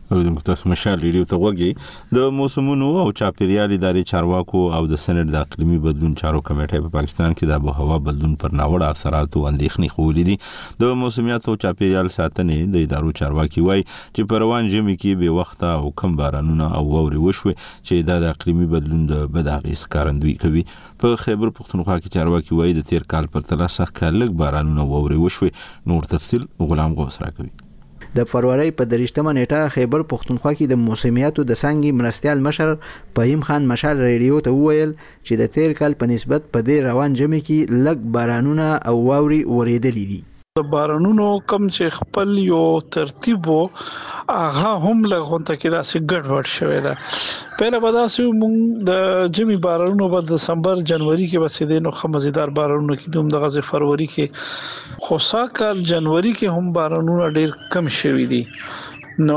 S1: اوریدونکو تاسو مشال ریډیو ته وګورئ. د موسمونو او چاپیریال ادارې چارواکو او د سنټ د اقلیمي بدلون چارو کمیټې په پاکستان کې د آب و هوا بدلون پر ناوړه اثراتو اندېښنې خولې دي. د موسمیات او چاپیریال ساتنې د ادارو چارواکي وایي چې په روان ژمي کې به وخته او کم بارانونه او واورې وشوي چې د اقلیمي بدلون د بد اغېز ښکارندویي کوي. په خیبر پښتونخوا کې چارواکي وایي د تیر کال په پرتله سږ لږ بارانونه او واورې وشوي. نور تفصیل غلام غوث راکوي.
S2: د فروری په دریشتمه نیټه خیبر پښتونخوا کې د موسمیاتو د څنګه مرستيال مشر فهیم خان مشال ریډیو ته وویل چې د تیر کال په نسبت په دې روان ژمي کې لږ بارانونه او واوري ورېدلې دي.
S10: د بارانونو کم چې خپل یو ترتیب وو هغه هم لغونته کې داسې ګډوډ شوی ده. پهله به داسې مونږ د جمی بارانونو په دسمبر جنوري کې بسې دي نو خمزیدار بارانونو کې دوم د غزه فروری کې خو ساکال جنوري کې هم بارانونه ډیر کم شوی دي. نو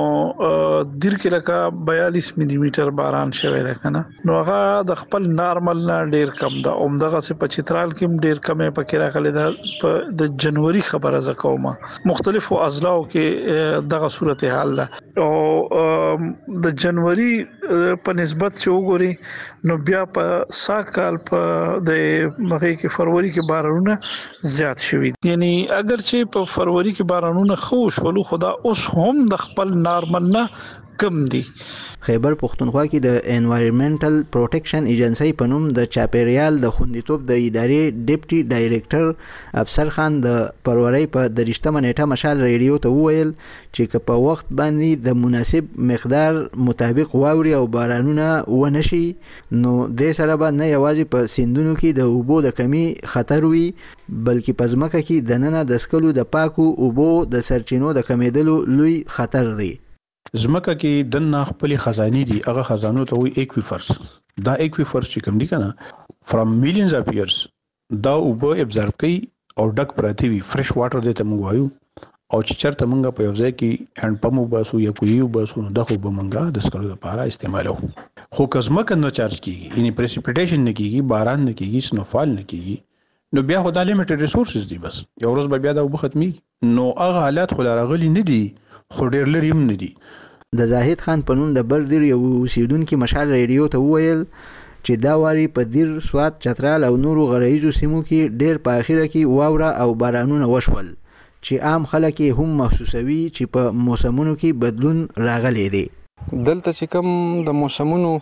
S10: دیر کې لکه بیالیس ملي میټر باران شوی دی کنه نو هغه د خپل نارمل نه ډیر کم ده. عمدغه څه په چترال کې ډیر کمه پکې راغلي ده. د جنوري خبره زکومه مختلفو اضلاعو کې دغه صورتحال ده او د جنوري په نسبت چې وګوري نو بیا په ساکال په د مخې کې فروری کې بارانونه زیات شوي. یعنی اگر چې په فروری کې بارانونه خو شولو خدا اوس هم د خپل نارمل نه کم دي.
S2: خیبر پښتونخوا کې د انوایرنمنټل پروټیکشن ایجنسی په نوم د چاپیریال د خوندیتوب د ادارې ډیپټي ډایریکټر افسر خان د فروری په دریشتمه نیټه مشال ریډیو ته وویل چې په وخت باندې د مناسب مقدار مطابق واوري او بارانونه ونشي نو د سره به نه یوازې په سیندونو کې د اوبو د کمی خطر وي بلکې په ځمکه کې د ننه د سکلو د پاکو اوبو د سرچینو د کمیدلو لوی خطر دی.
S11: زمکه کې د نه خپل خزاني دي هغه خزانو ته وي ایکویفرز. دا ایکویفرز چې کوم دي کنه فرام میلیونز اف ایئرز دا اوبه ابزرو کوي او ډک پراتی وي فرش واټر دې ته موږ وایو او چې چرته موږ په یو ځای کې هند پمپ وباسو یا کوی وباسو نو دغه به موږ د سکلو لپاره استعمالو. خو کزمکه نه چارج کیږي یعنی پریسپیټیشن نه کیږي باران نه کیږي سنوفال نه کیږي نو بیا خو د لیمیټډ ریسورسز دي بس یو ورځ به بیا دا وب ختمي نو هغه حالات خو راغلي نه دي خو ډیر لري هم نه دي.
S2: د زاهد خان په نوم د بردیر یو اوسیدونکو مشال ریډیو ته وویل چې دا واری په دیر سواد چترال او نورو غرایزو سیمو کې ډیر په اخیره کې واوره او بارانونه وشول چې عام خلک هم محسوسوي چې په موسمونو کې بدلون راغلی دی.
S12: دلته چې کوم د موسمونو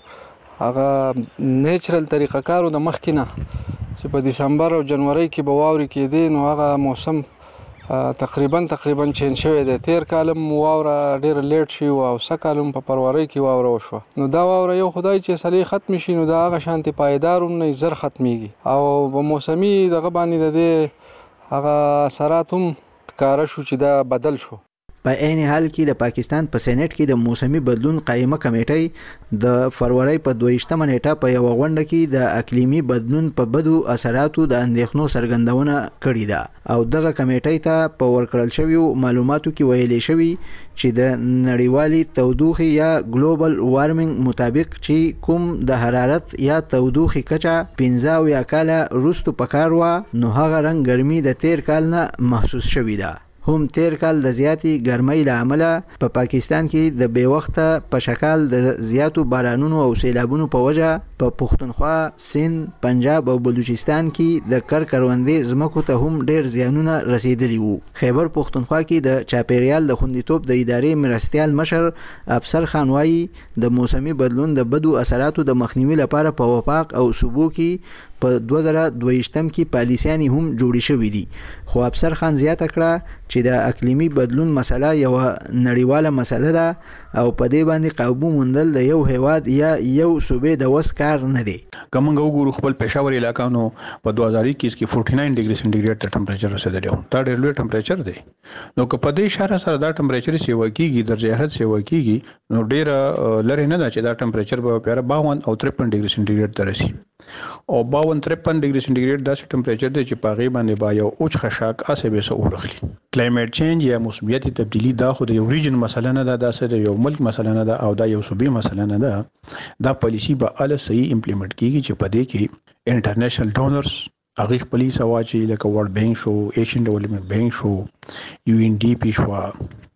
S12: هغه نیچرل طریقه کارو د مخکینه چې په دسمبر او جنوري کې به واوري کېدی نو هغه موسم تقریبا تقریبا چینج شوی دی. تیر کالم واوره ډیر لیټ شي او سکالم په فروری کې واوره وشو نو دا واوره یو خدای چې سلی ختم شي نو دا هغه شانتي پایداروم نه زر ختميږي او په موسمي دغه باندې د هغه اثرات هم کار شو چې دا بدل شو.
S2: په عین حال کې د پاکستان په سېنات کې د موسمي بدلون قائمه کمیټې د فروری په دویشتمه نیټه په یو غونډه کې د اقلیمي بدلون په بدو اثراتو د اندېښنو څرګندونه کړې ده او دغه کمیټې ته په ورکړل شویو معلوماتو کې ویلي شوی چې د نړیوالي تودوخې یا ګلوبل وارمنګ مطابق چې کوم د حرارت یا تودوخې کچه پنځه یا کاله وروسته پکار و نو هغه رنګ ګرمي د تیر کال نه محسوس شوی ده. هم تیر کال د زیاتی ګرمۍ له امله په پا پاکستان کې د بې وخته په شکل د زیاتو بارانونو او سیلابونو په وجه په پښتونخوا، سند، پنجاب او بلوچستان کې د کر کروندې ځمکو ته هم ډیر زیانونه رسیدلی وو. خیبر پښتونخوا کې د چاپیریال د خوندیتوب د ادارې مرستيال مشر افسر خان وایي د موسمي بدلون د بدو اثراتو د مخنیوي لپاره په وفاق او صوبو کې په دوه زره دویشتم کې پالیسیانې هم جوړې شوې دي. خو افسر خان زیاته کړه چې د اقلیمي بدلون مسله یو نړیواله مسله ده او په دې باندې قابو موندل د یو هیواد یا یو صوبې د وس کار نه دی.
S11: کومنګ وګورو خپل پېښور علاقې نو په دوه هزار اکیس کې چورلس ډیګري سنټیګریډ ته ټمپریچر رسیدلی و. دا ډېر لوی ټمپریچر دی. نو که په دې اشاره سره دا ټمپریچر سیوا کیږي درجه حرارت سیوا کیږي نو ډېر لري نه ده چې دا ټمپریچر به پیاره باون او ترپن ډیګري سنټیګریډ ته رسي او باون ترپن ډیګري سنټیګریډ داسې ټمپریچر دی چې په هغې باندې با یو اوچ خشاک اسې به څه ورغلي. کلایمیټ چینج یا موسمیاتي تبدیلي دا خو د یو ریجن مسله نه ده، داسې د یو ملک مسله نه ده او دا یو صوبې مسله نه ده. دا پالیسي به اله صحیح امپلیمنټ کیږي چې په دې کې انټرنیشنل ډونرز هغې خپلې سوا چې لکه ورلډ بینک شو، ایشین ډیولپمنټ بینک شو، یو ان ډي پي شوه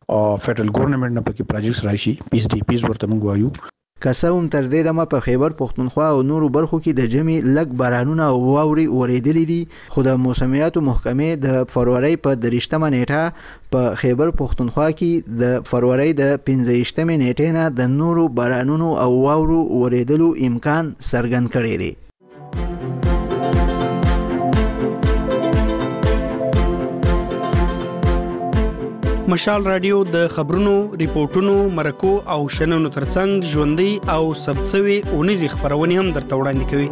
S11: او فدرل ګورنمنت نه پکې پروجیکټس راشي پیس ډي پیس ورته موږ وایو.
S2: کسوم تر دې دمه په خیبر پښتونخوا او نورو برخو کې د جمی لګ بارانونه او واوري اوریدلې دي، خو د موسمیاتو محکمې د فروری په درشتمه نیټه په خیبر پښتونخوا کې د فروری د پنځه نیټې نه د نورو بارانونو او واورو اوریدلو امکان څرګند کړی دی.
S3: مشال رادیو د خبرونو، ریپورتونو، مرکو او شننو ترڅنګ ژوندۍ او ثبتسوي اونیزې خبرونه هم درته وړاندې کوي.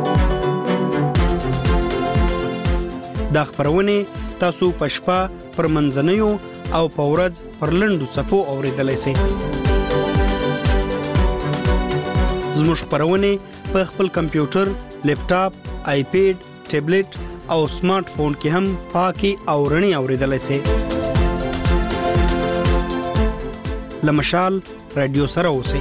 S3: دا خبرونه تاسو په شپه پر منځنیو او په ورځ پر لنډو څپو اوریدلای شئ. زموږ خبرونه په خپل کمپیوټر، لیپټاپ، آیپیډ، ټابلیټ او سمارټ فون کې هم پاکي او رڼي اوریدلای شئ. لمشال رادیو سره اوسئ.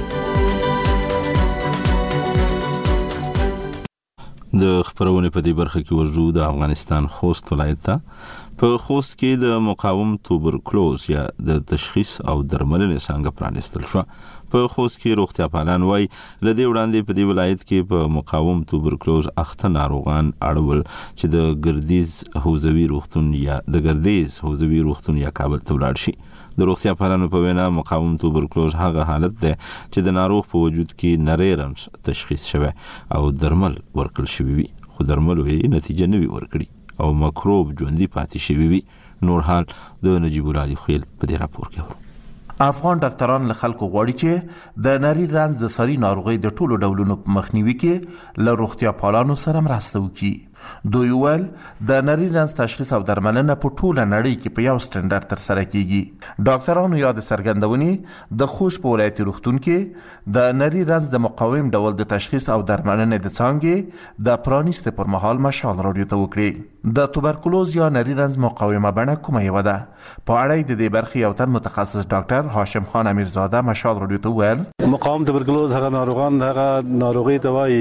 S1: د خبرونه په دې برخه کې ورجو د افغانستان خوست ولایت ته په خوست کې د مقاوم توبرکلوز یا د تشخیص او درملنې څنګه پرانستل شو. په خوست کې روغتیا پالان وای لدې وړاندې په دې ولایت کې په مقاوم توبرکلوز اخته ناروغان اړول چې د ګردیز حوزوي روغتون یا د ګردیز حوزوي روغتون یا کابل ته ولاړ شي. د روغتیا پالانو په وینا مقاوم توبرکلوز هغه حالت ده چې د ناروغ په وجود کې نری رمز تشخیص شوی او درمل ورکړل شوی وي، خو درمل یې نتیجه نه وي ورکړي او مکروب ژوندۍ پاتې شوی وي. نور حال د نجیب الله علي خیل په دې راپور کې ورو.
S13: افغان ډاکټران له خلکو غواړي چې د نری رنځ د ساري ناروغۍ د ټولو ډولونو په مخنیوي کې له روغتیا پالانو سره مرسته وکړي. دوی ول د نری رنځ تشخیص او درملنه په ټوله نړۍ کې په یو سټنډرډ تر سره کیږي. ډاکټرانو یاد سرګندونې د خوست په ولایتي روغتون کې د نری رنځ د مقاوم ډول د تشخیص او درملنې د څانګې د پرانیست پر مهال مشال رادیو ته وکړي. د توبرکلوز یا نری رنځ مقاومه بڼه کومه یو ده؟ په اړه د دې برخې یو تن متخصص ډاکټر هاشم خان امیرزاده مشال رادیو ته ویل
S15: مقاوم توبرکلوز هغه ناروغان هغه ناروغي ته وایي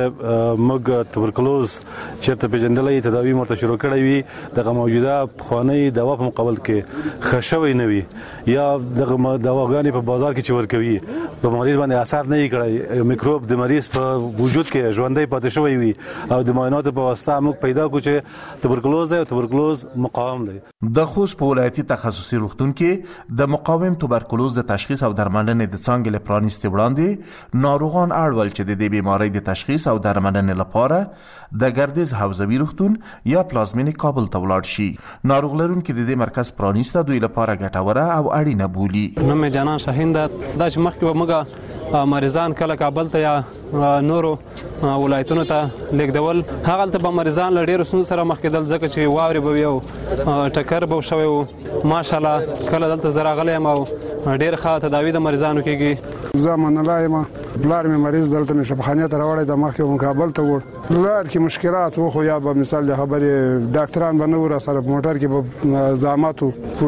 S15: چې موږ توبرکلوز چیرته پیژندلې تداوی مرته شروع کړې وي دغه موجوده خواني دوا په مقابل کې خښوي نه وي یا دغه دواګانې په بازار کې چې ورکوي په مریض باندې اثر نه کوي، میکروب د مریض په وجود کې ژوندۍ پاتې شوی وي او د معایناتو په واسطه موږ پیدا کوو چې توبرکلوز دی او توبرکلوز مقاوم دی.
S13: د خوست په ولایتي تخصصي روغتون کې د مقاوم توبرکلوز د تشخیص او درملنې د څانګې له پرانیستي وړاندې ناروغان اړول چې د دې بیمارۍ د تشخیص او درملنې لپاره د ګردیز حوزوي روغتون یا پلازمینې کابل ته ولاړ شي. ناروغ لرونکي د دې مرکز پرانیسته دوی لپاره ګټوره او اړینه بولي.
S16: نوم جانان شاهین دا چې مخکې به موږ مریضان کله کابل ته یا نورو ولایتونو ته لیږدول، هغلته به مریضان له ډېرو ستونزو سره مخ کېدل ځکه چې واورې به وي او ټکر به شوی و. ماشاءالله کله دلته زه راغلی یم او ډېر ښه تداوي د مریضانو کېږي.
S17: زه من الله یم، پلار مې مریض دلته مې شفاخانې ته راوړی د مخکې وم کابل ته وړ. لار کې مشکلات و خو یا به مثال د خبرې ډاکټران به نه وو راسره، په موټر کې به زحمت و،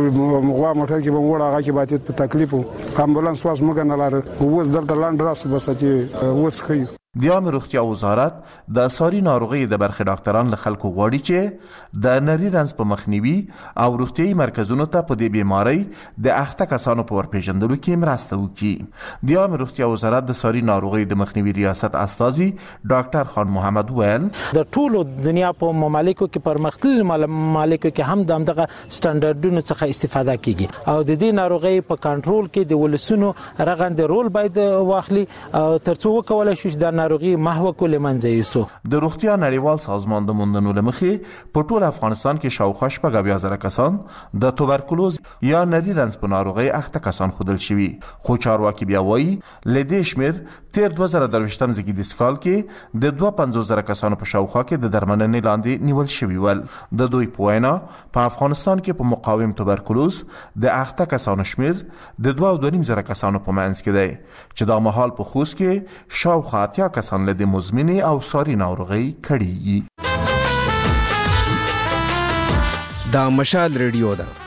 S17: مغوا موټر کې به وړ، هغه کې به په تکلیف و، امبولانس واس موږ نه لاره. اوس دلته لاندې راسو بس چې اوس ښه
S13: د عامه روغتیا وزارت د ساري ناروغۍ د برخې ډاکټران له خلکو غواړي چې د نری رنځ په مخنیوي او روغتیايي مرکزونو ته په دې بیمارۍ د اخته کسانو په ورپېژندلو کې مرسته وکړي. د عامه روغتیا وزارت د ساري ناروغۍ د مخنیوي ریاست استازي ډاکټر خان محمد ویل
S18: د ټولو دنیا په ممالکو کې پرمختللي ممالکو کې هم دغه سټنډرډونو څخه استفاده کیږي او د دې ناروغۍ په کنټرول کې د ولسونو رغند رول باید واخلي ترڅو وکولای شي د ناروغي محو کول منځ یوسو.
S13: د روغتیا نړیوال سازمان د موندنو لمخې په ټول افغانستان کې شاوخوا شپږ اویا زره کسان د توبرکلوز یا نری رنځ په ناروغۍ اخته کسان ښودل شوي، خو چارواکي بیا وایي له دې شمېر تیر دوه زره درویشتم زیږدیز کال کې د دوه پنځوس زره کسانو په شاوخوا کې د درملنې لاندې نیول شوي ول. د دوی په وینا په افغانستان کې په مقاوم توبرکلوز د اخته کسانو شمېر د دوه او دوه نیم زره کسانو په منځ کې دی چې دا مهال په خوست کې شاوخوا اتیا کسان له دې مزمنې او ساري ناروغۍ کړېږي.
S19: دا مشال ریډیو ده